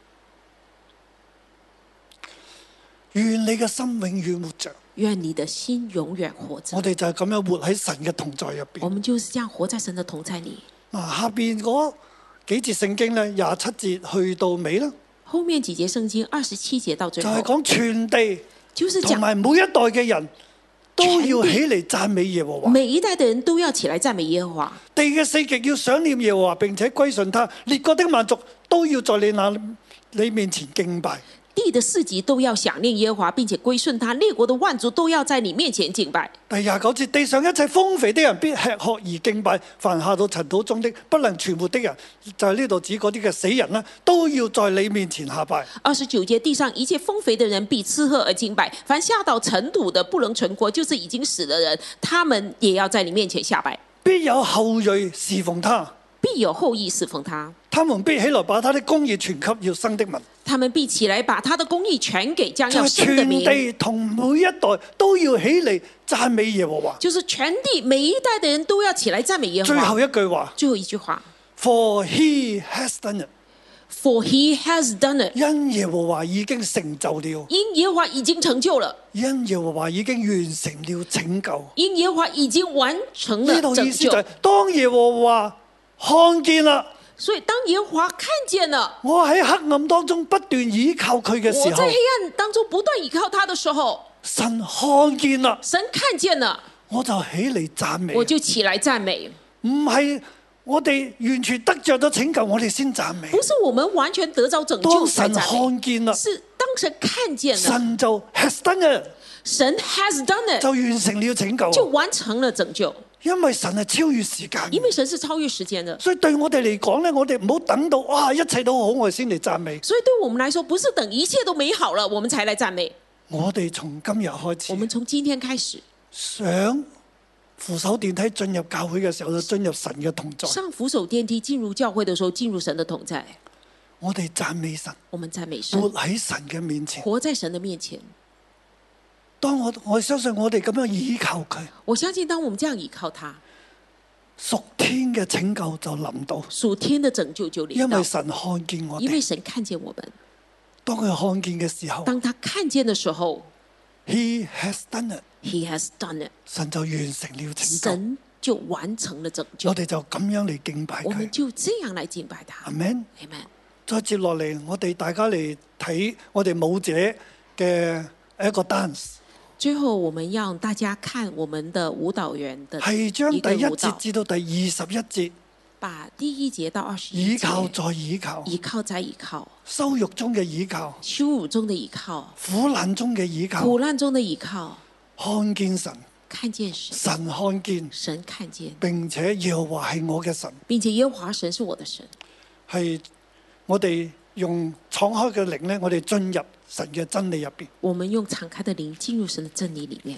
願你嘅心永遠活着， 願你的心永遠活着。 我哋就係咁樣活喺神嘅同在入邊。 我們就是這樣活在神的同在裡。 嗱，下邊嗰幾節聖經咧，廿七節去到尾啦。 後面幾節聖經二十七節到最後， 就係講全地， 就是同埋每一代嘅人都要起嚟讚美耶和華。 每一代的人都要起來讚美耶和華。 地嘅四極要想念耶和華，並且歸順他。列國的萬族都要在你那你面前敬拜。 地的四極都要想念耶和華，並且歸順他；列國的萬族都要在你面前敬拜。 第廿九節，地上一切豐肥的人必吃喝而敬拜，凡下到塵土中的不能存活的人，就係呢度指嗰啲嘅死人啦，都要在你面前下拜。 二十九節，地上一切豐肥的人必吃喝而敬拜，凡下到塵土的不能存活，就是已經死的人，他們也要在你面前下拜。 必有後裔侍奉他， 必有後裔侍奉他， 他們必起來把他的公義傳給要生的民。 他們必起來把他的公義傳給將要生的民。 全地同每一代都要起嚟讚美耶和華。 就是全地每一代的人都要起來讚美耶和華。 最後一句話， 最後一句話 For he has done it. For he has done it. 因耶和華已經成就了。 因耶和華已經成就了。 因耶和華已經完成了拯救。 因耶和華已經完成了拯救。 呢度意思就係當耶和華看見啦。 所以當耶和華看見了， 我喺黑暗當中不斷依靠佢嘅時候， 我在黑暗當中不斷依靠他的時候， 神看見啦， 神看見了， 我就起嚟讚美， 我就起來讚美。 唔係我哋完全得着咗拯救，我哋先讚美。 不是我們完全得着拯救當神才讚美， 看見啦， 是當神看見了， 神就 has done it， 神 has done it， 就完成了拯救， 就完成了拯救。 因為神係超越時間， 因為神是超越時間的， 所以對我哋嚟講咧，我哋唔好等到哇一切都好，我哋先嚟讚美。 所以對我們來說，不是等一切都美好了，我們才來讚美。 我哋從今日開始， 我們從今天開始， 上扶手電梯進入教會嘅時候，就進入神嘅同在。 上扶手電梯進入教會的時候，進入神的同在。 我哋讚美神， 我們讚美神， 活喺神嘅面前， 活在神的面前。 當我我相信我哋咁樣依靠佢， 我相信當我們這樣依靠他， 屬天嘅拯救就臨到， 屬天的拯救就臨到， 因為神看見我哋， 因為神看見我們。 當佢看見嘅時候， 當他看見的時候 ，He has done it， He has done it， 神就完成了拯救， 神就完成了拯救。 我哋就咁樣嚟敬拜我們佢， 就這樣來敬拜他。 阿們。 阿們。 再接落嚟，我哋大家嚟睇我哋舞者嘅一個 dance。 最後，我們要大家看我們的舞蹈員的係將第一一個舞蹈節至到第二十一節， 把第一節到二十一節， 倚靠再倚靠， 倚靠再倚靠， 羞辱中嘅倚靠， 羞辱中的倚靠， 苦難中嘅倚靠， 苦難中的倚靠， 看見神， 看見神， 神看見， 神看見， 並且耶和華係我嘅神， 並且耶和華神是我的神。 係我哋用敞開嘅靈咧，我哋進入神嘅真理入邊。 我們用敞開的靈進入神的真理裡面。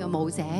牧者，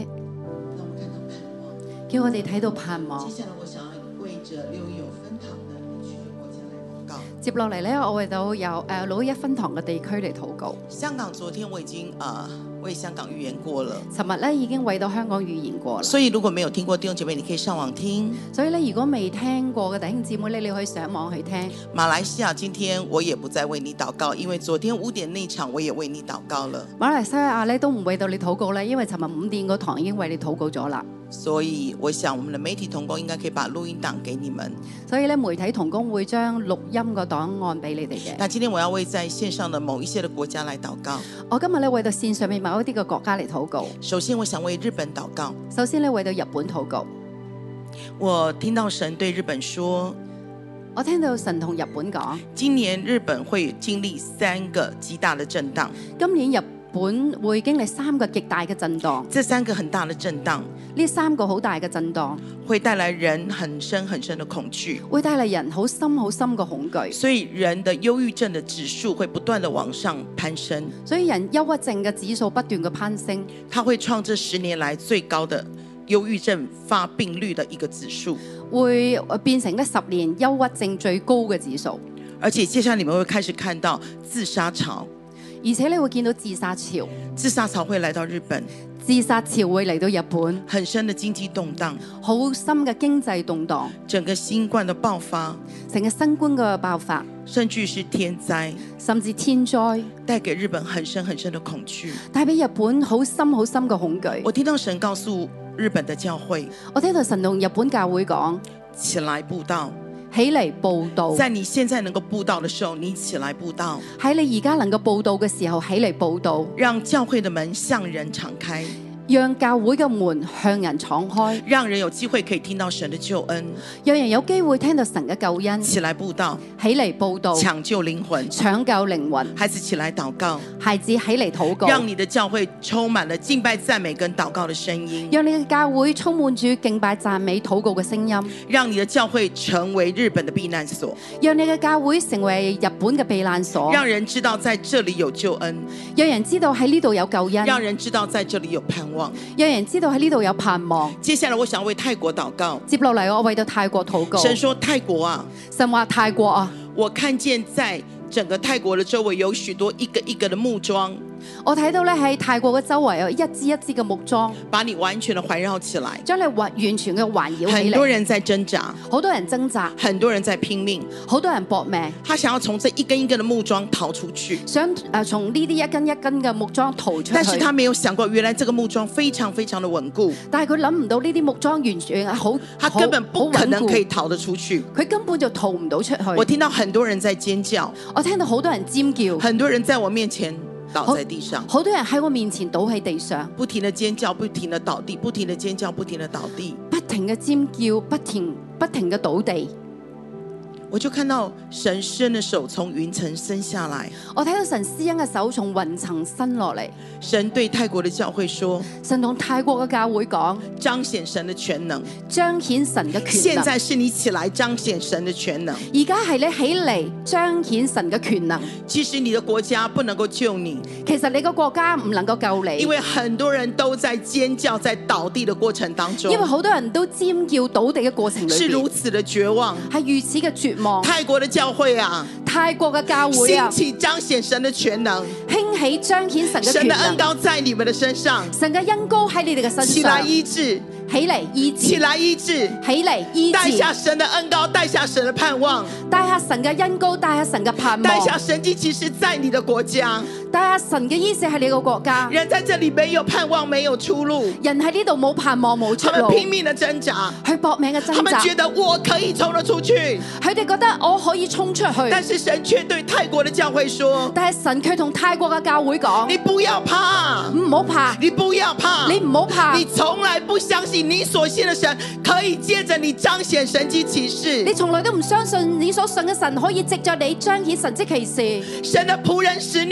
叫我哋睇到盼望。 接下來我想為着六一有分堂的地區的國家來禱告。 接落嚟呢，我為到有誒六一分堂嘅地區嚟禱告。 香港昨天我已經啊、呃、為香港預言過了， 尋日咧已經為到香港預言過啦。 所以如果沒有聽過弟兄姐妹，你可以上網聽。 所以咧，如果未聽過嘅弟兄姊妹咧，你可以上網去聽。 馬來西亞今天我也不再為你禱告，因為昨天五點那場我也為你禱告了。 馬來西亞咧都唔為到你禱告咧，因為尋日五點個堂已經為你禱告咗啦。 所以我想我們的媒體同工應該可以把錄音檔給你們。 所以咧，媒體同工會將錄音個檔案俾你哋嘅。 那今天我要為在線上的某一些的國家來禱告。 我今日咧為到線上面某一啲嘅國家嚟禱告。 首先我想為日本禱告。 首先咧為到日本禱告。 我聽到神對日本說， 我聽到神同日本講， 今年日本會經歷三個極大的震盪。 今年日本會經歷三個極大嘅震盪。 這三個很大的震盪， 呢三個好大嘅震盪， 會帶來人很深很深的恐懼， 會帶嚟人好深好深嘅恐懼。 所以人的憂鬱症的指數會不斷的往上攀升。 所以人憂鬱症嘅指數不斷嘅攀升， 它會創這十年來最高的憂鬱症發病率的一個指數， 會變成呢十年憂鬱症最高嘅指數。 而且接下來你們會開始看到自殺潮， 而且你會見到自殺潮， 自殺潮會來到日本， 自殺潮會嚟到日本， 很深的經濟動盪， 好深嘅經濟動盪， 整個新冠的爆發， 成個新冠嘅爆發， 甚至是天災， 甚至天災， 帶給日本很深很深的恐懼， 帶俾日本好深好深嘅恐懼。 我聽到神告訴日本的教會， 我聽到神同日本教會講， 起來布道， 起嚟報道。 在你現在能夠布道的時候，你起來布道。 喺你而家能夠報道嘅時候，起嚟報道， 讓教會的門向人敞開， 讓教會嘅門向人敞開， 讓人有機會可以聽到神的救恩， 讓人有機會聽到神嘅救恩。 起來布道， 起嚟報道， 搶救靈魂， 搶救靈魂。 孩子起來禱告， 孩子起嚟禱告， 讓你的教會充滿了敬拜讚美跟禱告的聲音， 讓你嘅教會充滿住敬拜讚美禱告嘅聲音， 讓你的教會成為日本的避難所， 讓你嘅教會成為日本嘅避難所， 讓人知道在這裡有救恩， 讓人知道喺呢度有救恩， 讓人知道在這裡有盼望， 讓人知道喺呢度有盼望。 接下來我想為泰國禱告， 接落嚟我為到泰國禱告。 神說泰國啊， 神話泰國啊， 我看見在整個泰國的周圍有許多一個一個的木樁， 我睇到咧喺泰國嘅周圍有一支一支嘅木樁， 把你完全的環繞起來， 將你完完全嘅環繞起嚟。 很多人在掙扎， 好多人掙扎， 很多人在拼命， 好多人搏命。 他想要從這一根一根的木樁逃出去， 想誒從呢啲一根一根嘅木樁逃出去。 但是他沒有想過，原來這個木樁非常非常的穩固， 但係佢諗唔到呢啲木樁完全好， 他根本不可能可以逃得出去。 佢根本就逃唔到出去。 我聽到很多人在尖叫， 我聽到好多人尖叫， 很多人在我面前倒在地上， 好多人喺我面前倒喺地上， 不停的尖叫，不停的倒地，不停的尖叫，不停的倒地， 不停嘅尖叫，不停不停嘅倒地。 我就看到神施恩的手從雲層伸下來， 我睇到神施恩嘅手從雲層伸落嚟。 神對泰國的教會說， 神同泰國嘅教會講， 彰顯神的全能， 彰顯神嘅權能。 現在是你起來彰顯神的全能， 而家係你起嚟彰顯神嘅權能。 其實你的國家不能夠救你， 其實你個國家唔能夠救你， 因為很多人都在尖叫，在倒地的過程當中， 因為好多人都尖叫倒地嘅過程裏面， 是如此的絕望， 係如此嘅絕望。 泰國的教會啊， 泰國嘅教會啊， 興起彰顯神的全能， 興起彰顯神嘅權能。 神的恩膏在你們的身上， 神嘅恩膏喺你哋嘅身上， 起來醫治， 起嚟醫治， 起來醫治， 起嚟醫治， 帶下神的恩膏，帶下神的盼望， 帶下神嘅恩膏，帶下神嘅盼望， 帶下神蹟奇事在你的國家， 帶下神嘅醫治喺你個國家。 人在這裡沒有盼望，沒有出路， 人喺呢度冇盼望冇出路， 他們拼命的掙扎， 去搏命嘅掙扎， 他們覺得我可以衝得出去， 佢哋覺得我可以衝出去， 但是神卻對泰國的教會說， 但係神卻同泰國嘅教會講， 你不要怕， 唔好怕， 你不要怕， 你唔好怕， 你從來不相信你所信的神可以借着你彰顯神蹟奇事， 你從來都唔相信你所信嘅神可以藉着你彰顯神蹟奇事。 神的僕人使女啊，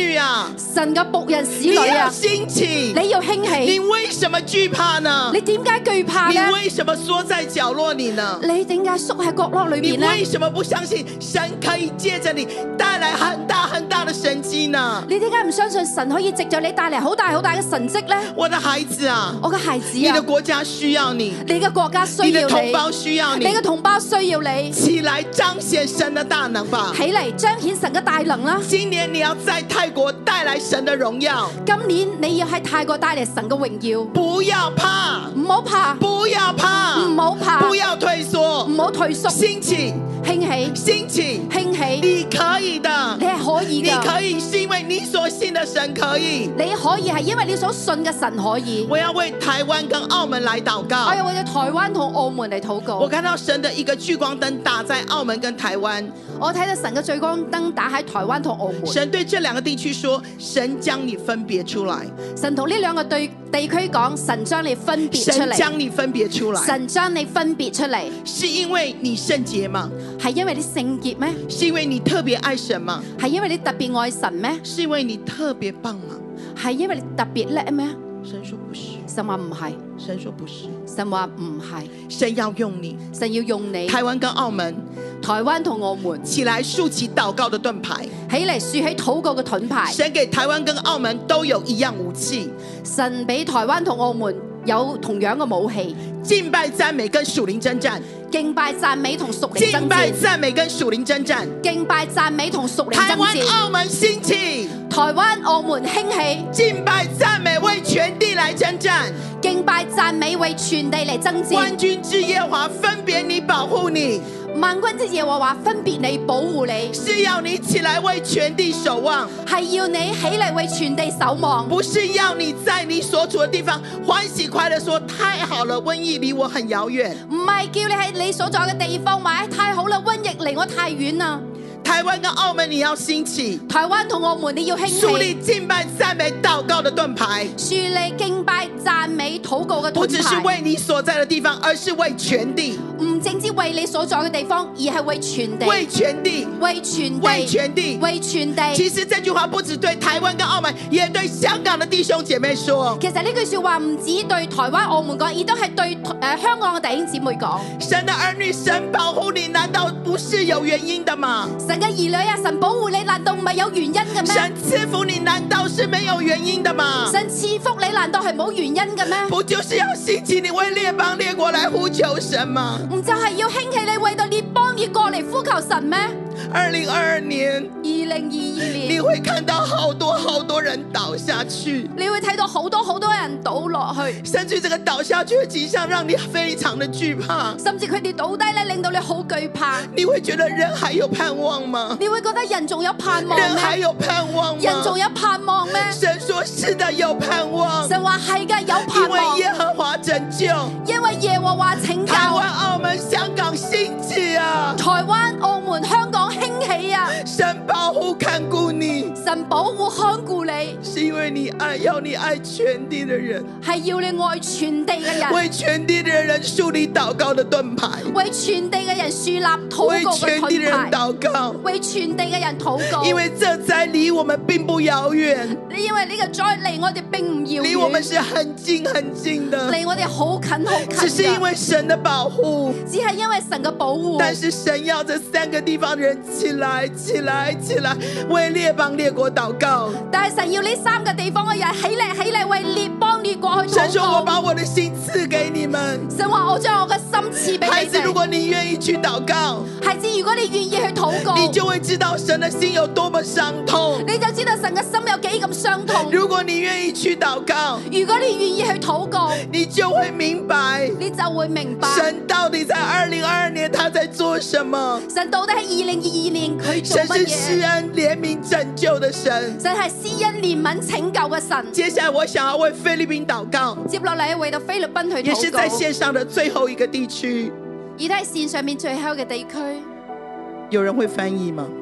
啊， 神嘅僕人使你要女啊， 興起， 你要興你起， 為什麼懼怕呢？ 你點解懼怕你呢？ 為什麼縮在角落裏呢？ 你點解縮喺角落裏你面呢？ 為什麼不相信神可以借着你帶來很大很大的神蹟呢？ 你點解唔相信神可以藉着你帶嚟好大好大嘅神蹟呢？ 我的孩子啊， 我嘅孩子你的啊， 國家需要你， 你嘅國家需你的要你， 同胞需要你， 你嘅同胞需要你， 起來彰顯神的大能吧！ 起嚟彰顯神嘅大能啦！ 今年你要在泰國帶來神的榮耀， 今年你要喺泰國帶嚟神嘅榮耀， 不要怕， 唔好怕， 不要怕， 唔好怕， 不要退縮， 唔好退縮， 興起， 興起， 興起， 興起， 你可以的， 你係可以你㗎， 可以是因為你所信的神可以。 你可以係因為你所信嘅神可以。 我要為台灣跟澳門來禱告我。要為咗台灣同澳門嚟禱我告。 看到神的一個聚光燈打在澳門跟台灣， 我睇到神嘅聚光燈打喺台灣同澳門。 神對這兩個地區說：神將你分別出來， 神同呢兩個對地區講，神將你分別出嚟。 神將你分別出來， 神將你分別出嚟， 是因為你聖潔嗎？ 係因為你聖潔咩？ 是因為你特別愛神嗎？ 係因為你特別愛神咩？ 是因為你特別棒嗎？ 係因為你特別叻咩？ 神說不是， 神話唔係， 神說不是， 神話唔係， 神要用你。 神要用你。 台灣跟澳門台灣同澳門起來豎起禱告的盾牌， 起嚟豎起禱告嘅盾牌。 神給台灣跟澳門都有一樣武器， 神俾台灣同澳門有同樣嘅武器， 敬拜讚美跟屬靈征戰， 敬拜讚美同屬靈敬爭戰。 拜讚美跟屬靈征戰。 敬拜讚美同屬靈台灣、 爭戰。 澳門興起， 台灣、澳門興起， 敬拜讚美為全地來征戰。 敬拜讚美為全地嚟爭萬戰。 軍之耶和華分別你保護你， 萬軍之耶和華分別你保護你， 是要你起來為全地守望， 係要你起嚟為全地守望， 不是要你在你所處的地方歡喜快樂說太好了，瘟疫離我很遙遠。 唔係叫你喺你所在嘅地方話太好啦，瘟疫離我太遠啦。 台灣跟澳門你要興起， 台灣同澳門你要興樹立起， 敬拜讚美禱告的盾牌， 樹立敬拜讚美禱告嘅不只是盾牌， 為你所在的地方，而是為全地， 唔淨止為你所在嘅地方，而係為全地， 為全地， 為全地， 為全地。 為全地。 其實這句話不只對台灣跟澳門，也對香港的弟兄姐妹說。 其實呢句說話唔止對台灣、澳門講，亦都係對誒、呃、香港嘅弟兄姊妹講。 神的兒女，神保護你，難道不是有原因的嗎？ 神嘅兒女啊，神保護你，難道唔係有原因嘅咩？ 神賜福你，難道是沒有原因的嗎？ 神賜福你，難道係冇原因嘅咩？ 不就是要興起你為列邦列國來呼求神嗎？ 唔就係要興起你為到列邦列國嚟呼求神咩？ 二零二二年， 二零二二你年， 會看到好多好多人倒下去， 你會睇到好多好多人倒落去， 甚至這個倒下去的景象讓你非常的懼怕。 甚至佢哋倒低咧，令到你好懼怕。 你會覺得人還有盼望嗎？ 你會覺得人仲有盼望人還咩？ 有盼望人仲嗎？ 有盼望咩？ 神說是的，有盼望， 神話係㗎，有因盼望為，耶和華拯救。 因為耶和華拯救。 台灣、澳門、香港興起啊！ 台灣、澳門、香港興起啊！ 神保護看顧你， 神保護看顧你， 是因為你愛，要你愛全地的人， 係要你愛全地嘅人， 為全地的人樹立禱告的盾牌， 為全地嘅人樹立禱為告嘅全地的人盾牌， 禱告。 為全地嘅人禱告。 因為這災離我們並不遙遠， 因為呢個災離我哋並唔遙離我們遠， 是很近很近的， 離我哋好近好近㗎。 只是因為神的保護。 只係因為神嘅保護。 但是神要這三個地方的人起來，起來，起來，為列邦列國禱告。 但係神要呢三個地方嘅人起嚟，起嚟為列邦列國去禱神說：我告。 把我的心賜給你們。 神話我將我嘅心賜俾孩子，如你哋。 果你願意去禱告， 孩子，如果你願意去禱告， 你就會知道神的心有多麼傷痛。 你就知道神嘅心有幾咁傷痛。 如果你願意去禱告， 如果你願意去禱告， 你就會明白你就會明白神到底在二零二二年他在做什麼。 神到底喺二零二二年佢做神是乜嘢？ 施恩憐憫拯救的神。 神係施恩憐憫拯救嘅神。 接下來我想要為菲律賓禱告， 接落嚟為到菲律賓去也是在禱告， 線上的最後一個地區。 而都係線上面最後嘅地區。 有人會翻譯嗎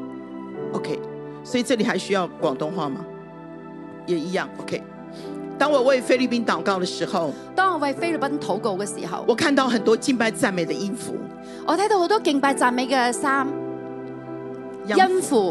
？OK， 所以這裡還需要廣東話嗎？也一樣 OK。當我為菲律賓禱告的時候， 當我為菲律賓禱告嘅時候， 我看到很多敬拜讚美的音符， 我睇到好多敬拜讚美嘅衫、 音音符、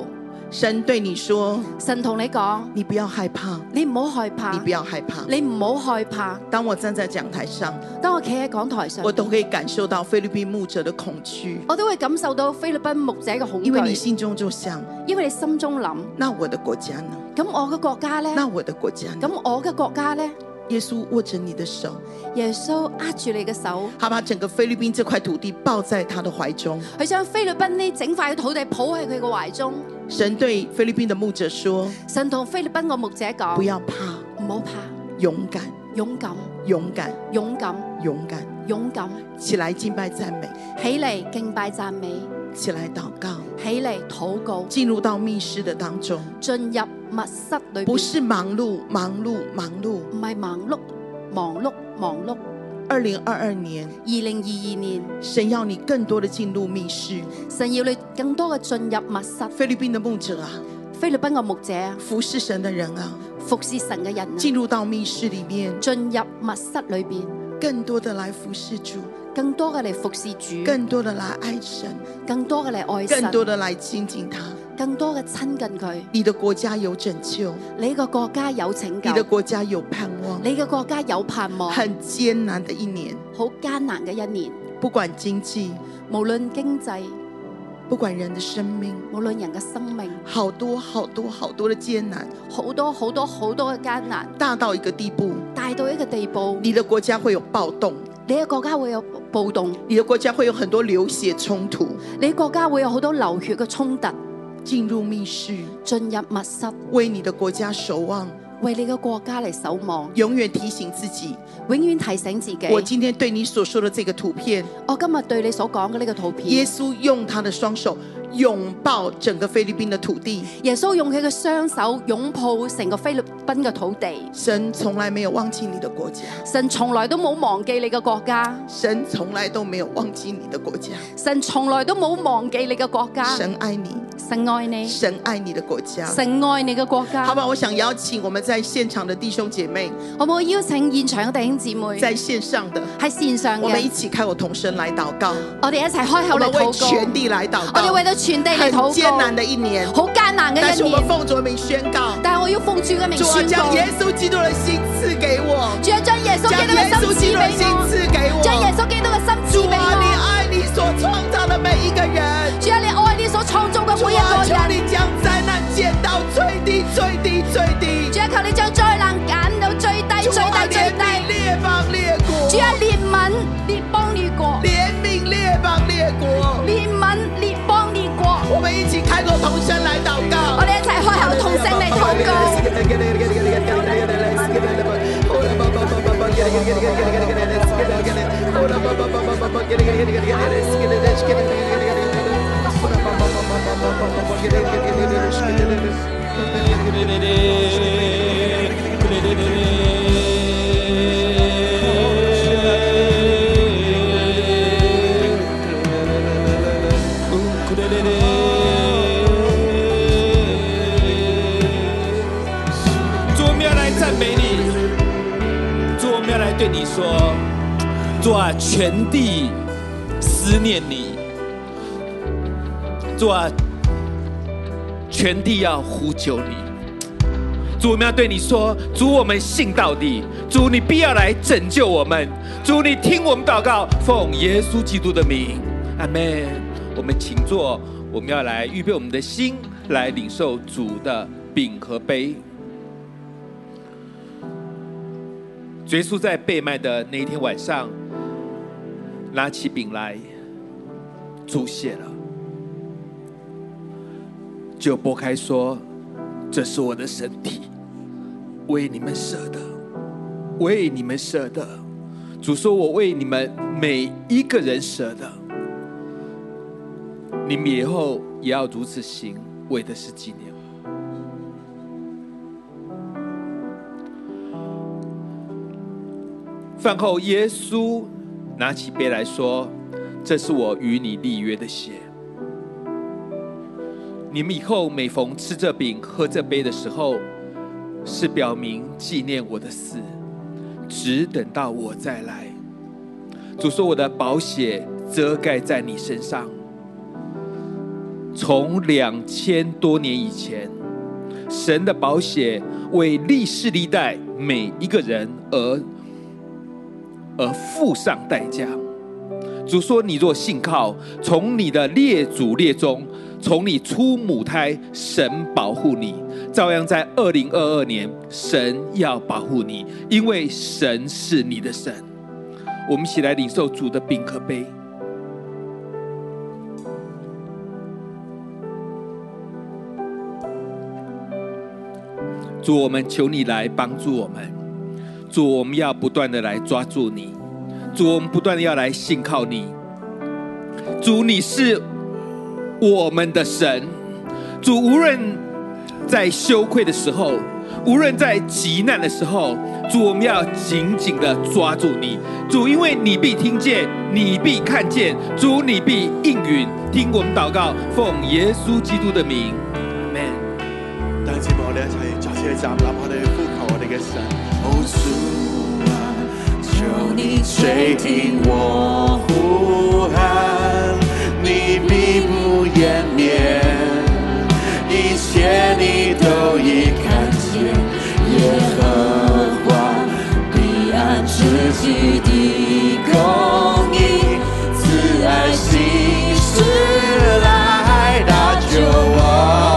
神對你說， 神同你講， 你不要害怕， 你唔好害怕， 你不要害怕， 你唔好害怕。 當我站在講台上， 當我企喺講台上， 我都可以感受到菲律賓牧者的恐懼， 我都會感受到菲律賓牧者嘅恐懼。 因為你心中就想， 因為你心中諗， 那我的國家呢？ 咁我嘅國家呢？ 那我的國家呢？ 咁我嘅國家呢？ 耶穌握着你的手， 耶穌握住你嘅手， 他把整個菲律賓這塊土地抱在他的懷中， 佢將菲律賓呢整塊土地抱喺佢嘅懷中。 神對菲律賓的牧者說， 神同菲律賓個牧者講， 不要怕， 唔好怕， 勇敢， 勇敢， 勇敢， 勇敢， 勇敢， 勇敢， 起來敬拜讚美， 起嚟敬拜讚美， 起來禱告， 起嚟禱告， 進入到密室的當中， 進入密室裏邊， 不是忙碌忙碌忙碌， 唔係忙碌忙碌忙碌。 二零二二年， 二零二二年， 神要你更多的進入密室， 神要你更多嘅進入密室。 菲律賓的牧者啊， 菲律賓嘅牧者啊， 服侍神的人啊， 服侍神嘅人啊， 進入到密室裏面， 進入密室裏邊， 更多的來服侍主， 更多嘅嚟服侍主， 更多的來愛神， 更多嘅嚟愛神， 更多的來親近他， 更多嘅親近佢。 你的國家有拯救， 你個國家有拯救， 你的國家有盼望， 你嘅國家有盼望。 很艱難的一年， 好艱難嘅一年， 不管經濟， 無論經濟， 不管人的生命， 無論人嘅生命， 好多好多好多的艱難， 好多好多好多嘅艱難， 大到一個地步， 大到一個地步， 你的國家會有暴動， 你嘅國家會有暴動， 你的國家會有很多流血衝突， 你國家會有好多流血嘅衝突。 進入密室， 進入密室， 為你的國家守望， 為你嘅國家嚟守望， 永遠提醒自己， 永遠提醒自己。 我今天對你所說的這個圖片， 我今日對你所講嘅呢個圖片， 耶穌用他的雙手擁抱整個菲律賓的土地， 耶穌用佢嘅雙手擁抱成個菲律賓嘅土地。 神從來沒有忘記你的國家， 神從來都冇忘記你嘅國家， 神從來都沒有忘記你的國家， 神從來都冇忘記你嘅國家。 神愛你， 神愛你， 神愛你的國家， 神愛你嘅國家。 好吧，我想邀請我們在現場的弟兄姐妹， 好唔好邀請現場嘅弟兄姊妹， 在線上的， 喺線上嘅， 我們一起開口同聲來禱告， 我哋一齊開口嚟禱告， 我們為全地來禱告， 我哋為到全地嚟禱告。 很艱難的一年， 好艱難嘅一年， 但是我們奉主的名宣告， 但係我要奉主嘅名宣告， 主啊，將耶穌基督的心賜給我， 主啊，將耶穌基督嘅心賜給我，將耶穌基督嘅心賜俾我。 主啊，你愛你所創造的每一個人， 主啊，你愛你所創造嘅每一個人。 主啊，求你將災難減到最低最低最低。 主啊，求你將災難減到最低最低最低。 列邦列國， 主啊，憐憫列邦列國， 憐憫列邦列國， 憐憫列邦列國。 我們一起開口同聲來禱告， 我哋一齊開口同聲嚟禱告。 对你说，主啊，全地思念你，主啊，全地要呼救你。主，我们要对你说，主，我们信到底，主，你必要来拯救我们，主，你听我们祷告，奉耶稣基督的名，阿们。我们请坐，我们要来预备我们的心，来领受主的饼和杯。耶稣在被卖的那一天晚上，拿起饼来，祝谢了，就拨开说：“这是我的身体，为你们舍的，为你们舍的。”主说：“我为你们每一个人舍的，你们以后也要如此行，为的是纪念。”饭后，耶稣拿起杯来说：“这是我与你立约的血。你们以后每逢吃这饼、喝这杯的时候，是表明纪念我的死，只等到我再来。”主说：“我的宝血遮盖在你身上。” 从两千多年以前，神的宝血为历世历代每一个人而而付上代价。主说：“你若信靠，从你的列祖列宗，从你出母胎，神保护你，照样在二零二二年，神要保护你，因为神是你的神。”我们一起来领受主的饼和杯。主，我们求你来帮助我们。主，我们要不断的来抓住你。主，我们不断的要来信靠你。主，你是我们的神。主，无论在羞愧的时候，无论在急难的时候，主，我们要紧紧的抓住你。主，因为你必听见，你必看见，主，你必应允。听我们祷告，奉耶穌基督的名，阿們。 弟兄姊妹，我哋一齊再次去站立，我哋去呼求我哋嘅神。哦，主啊，求你垂聽我呼喊，你必不掩面，一切你都已看見。耶和華必按自己的公義，慈愛心事來搭救我。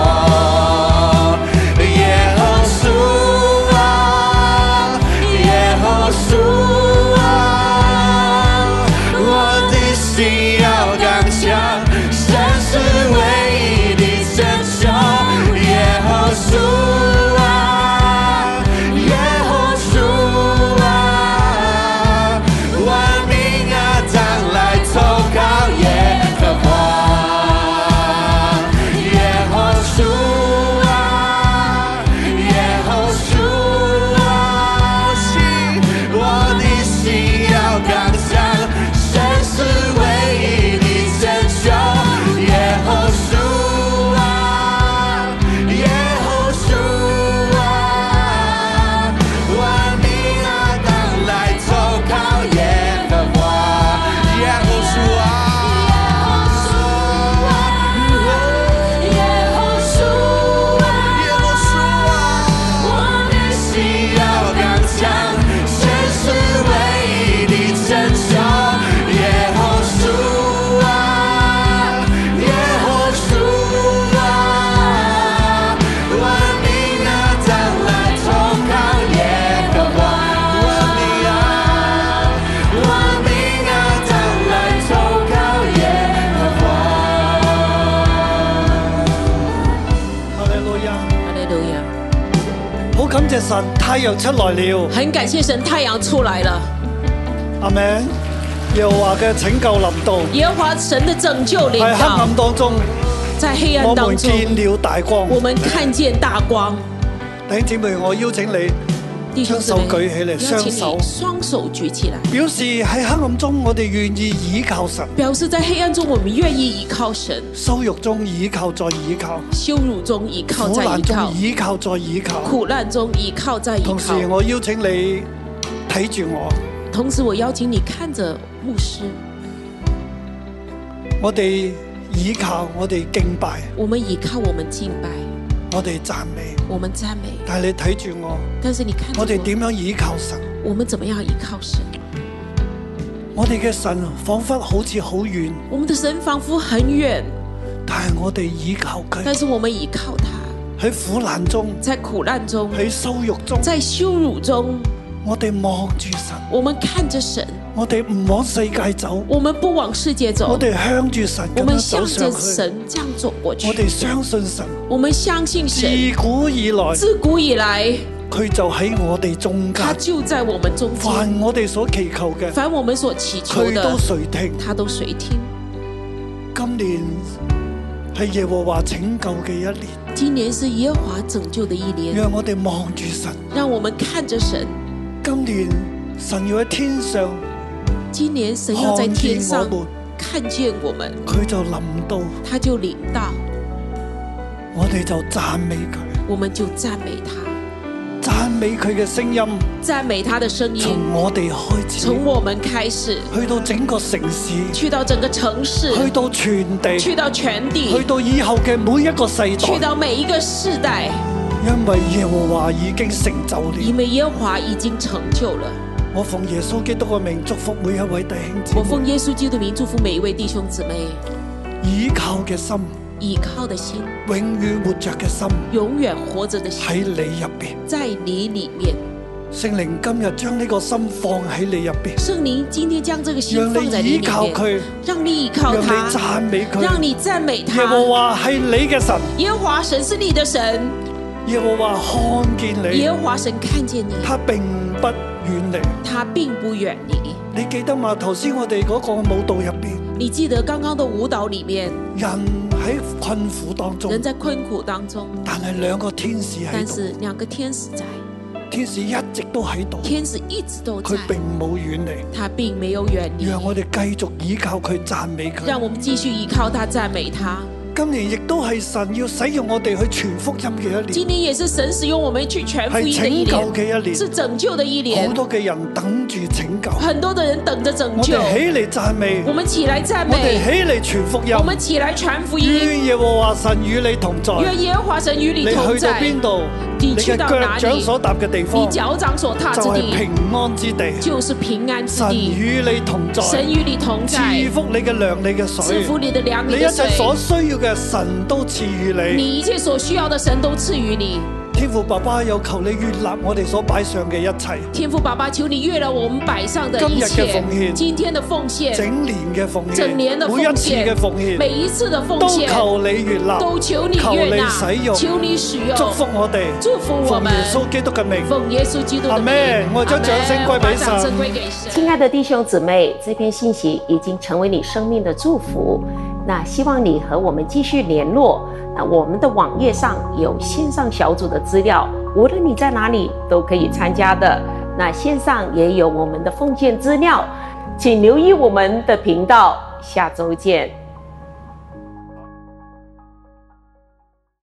感謝神，太陽出來了。 很感謝神，太陽出來了。 阿們，耶和華嘅拯救臨到。 耶和華神的拯救臨到。 喺黑暗當中， 在黑暗當中， 我們見了大光。 我們看見大光。 弟兄姊妹，我邀請你將手舉起嚟，雙手， 雙手舉起來， 表示喺黑暗中我哋願意倚靠神。 表示在黑暗中我們願意倚靠神。 羞辱中倚靠再倚靠， 羞辱中倚靠再倚靠， 苦難中倚靠再倚靠， 苦難中倚靠再倚靠。 同時我邀請你睇住我， 同時我邀請你看着牧師。 我哋倚靠，我哋敬拜， 我們倚靠，我們敬拜， 我哋讚美， 我們讚美。 但係你睇住我， 但是你看着我， 我哋點樣倚靠神？ 我們怎麼樣倚靠神？ 我哋嘅神仿佛好似好遠， 我們的神仿佛很遠， 但係我哋倚靠佢。 但是我們倚靠他。 喺苦難中， 在苦難中， 喺羞辱中， 在羞辱中， 我哋望住神， 我們看着神。 我哋唔往世界走， 我們不往世界走， 我哋向住神咁樣走上去。 我們向着神這樣走過去。 我哋相信神， 我們相信神。 自古以來， 自古以來， 佢就喺我哋中間， 他就在我們中間。 凡我哋所祈求嘅， 凡我們所祈求的， 佢都垂聽， 他都垂聽。 今年係耶和華拯救嘅一年， 今年是耶和華拯救的一年。 讓我哋望住神， 讓我們看着神。 今年神要喺天上。 今年神要在天上看見我們， 佢就臨到， 他就臨到， 我哋就讚美佢， 我們就讚美他。 讚美佢嘅聲音， 讚美他的聲音， 從我哋開始， 從我們開始， 去到整個城市， 去到整個城市， 去到全地， 去到全地， 去到以後嘅每一個世代， 去到每一個世代， 因為耶和華已經成就了， 因為耶和華已經成就了。 我奉耶穌基督嘅名祝福每一位弟兄姊妹， 我奉耶穌基督的名祝福每一位弟兄姊妹， 倚靠嘅心， 倚靠的心， 永遠活着嘅心， 永遠活着的心， 喺你入邊， 在你裡面。 聖靈今日將呢個心放喺你入邊， 聖靈今天將這個心放在你裡面， 讓你倚靠佢， 讓你倚靠他， 讓你讚美佢， 讓你讚美他。 耶和華係你嘅神， 耶和華神是你的神， 耶和華看見你， 耶和華神看見你， 他並不遠離， 他並不遠離。 你記得嘛？頭先我哋嗰個舞蹈入邊， 你記得剛剛的舞蹈裡面， 人喺困苦當中， 人在困苦當中， 但係兩個天使喺度， 但是兩個天使在， 天使一直都喺度， 天使一直都在， 佢並冇遠離， 他並沒有遠離。 讓我哋繼續依靠佢讚美佢， 讓我們繼續依靠他讚美他。 今年亦都係神要使用我哋去傳福音嘅一年， 今年也是神使用我們去傳福音的一年， 係拯救嘅一年， 是拯救的一年。 好多嘅人等住拯救， 很多的人等着拯救。 我哋起嚟讚美， 我們起來讚美， 我哋起嚟傳福音， 我們起來傳福音。 願耶和華神與你同在， 願耶和華神與你同在。 你去到邊度？ 你去到哪裡？ 你嘅腳掌所踏嘅地方， 你腳掌所踏之地， 就係平安之地， 就是平安之地。 神與你同在， 神與你同在， 賜福你嘅糧，你嘅水， 賜福你的糧，你你一切所需要嘅神都賜予你， 你一切所需要的神都賜予你。 天父爸爸有求你悅納我哋所擺上嘅一切。 天父爸爸求你悅納我們擺上的一切。 今日嘅奉獻， 今天的奉獻， 整年嘅奉獻， 整年的奉獻， 每一次嘅奉獻， 每一次的奉獻， 都求你悅納， 都求你悅納， 求你使用， 求你使用， 祝福我哋， 祝福我們， 奉耶穌基督嘅名， 奉耶穌基督的名。 阿們，我將掌聲歸俾神。 把掌聲歸給神。 親愛的弟兄姊妹，這篇信息已經成為你生命的祝福。那希望你和我們繼續聯絡。那我們的網頁上有線上小組的資料，無論你在哪裡都可以參加的。那線上也有我們的奉獻資料，請留意我們的頻道。下週見。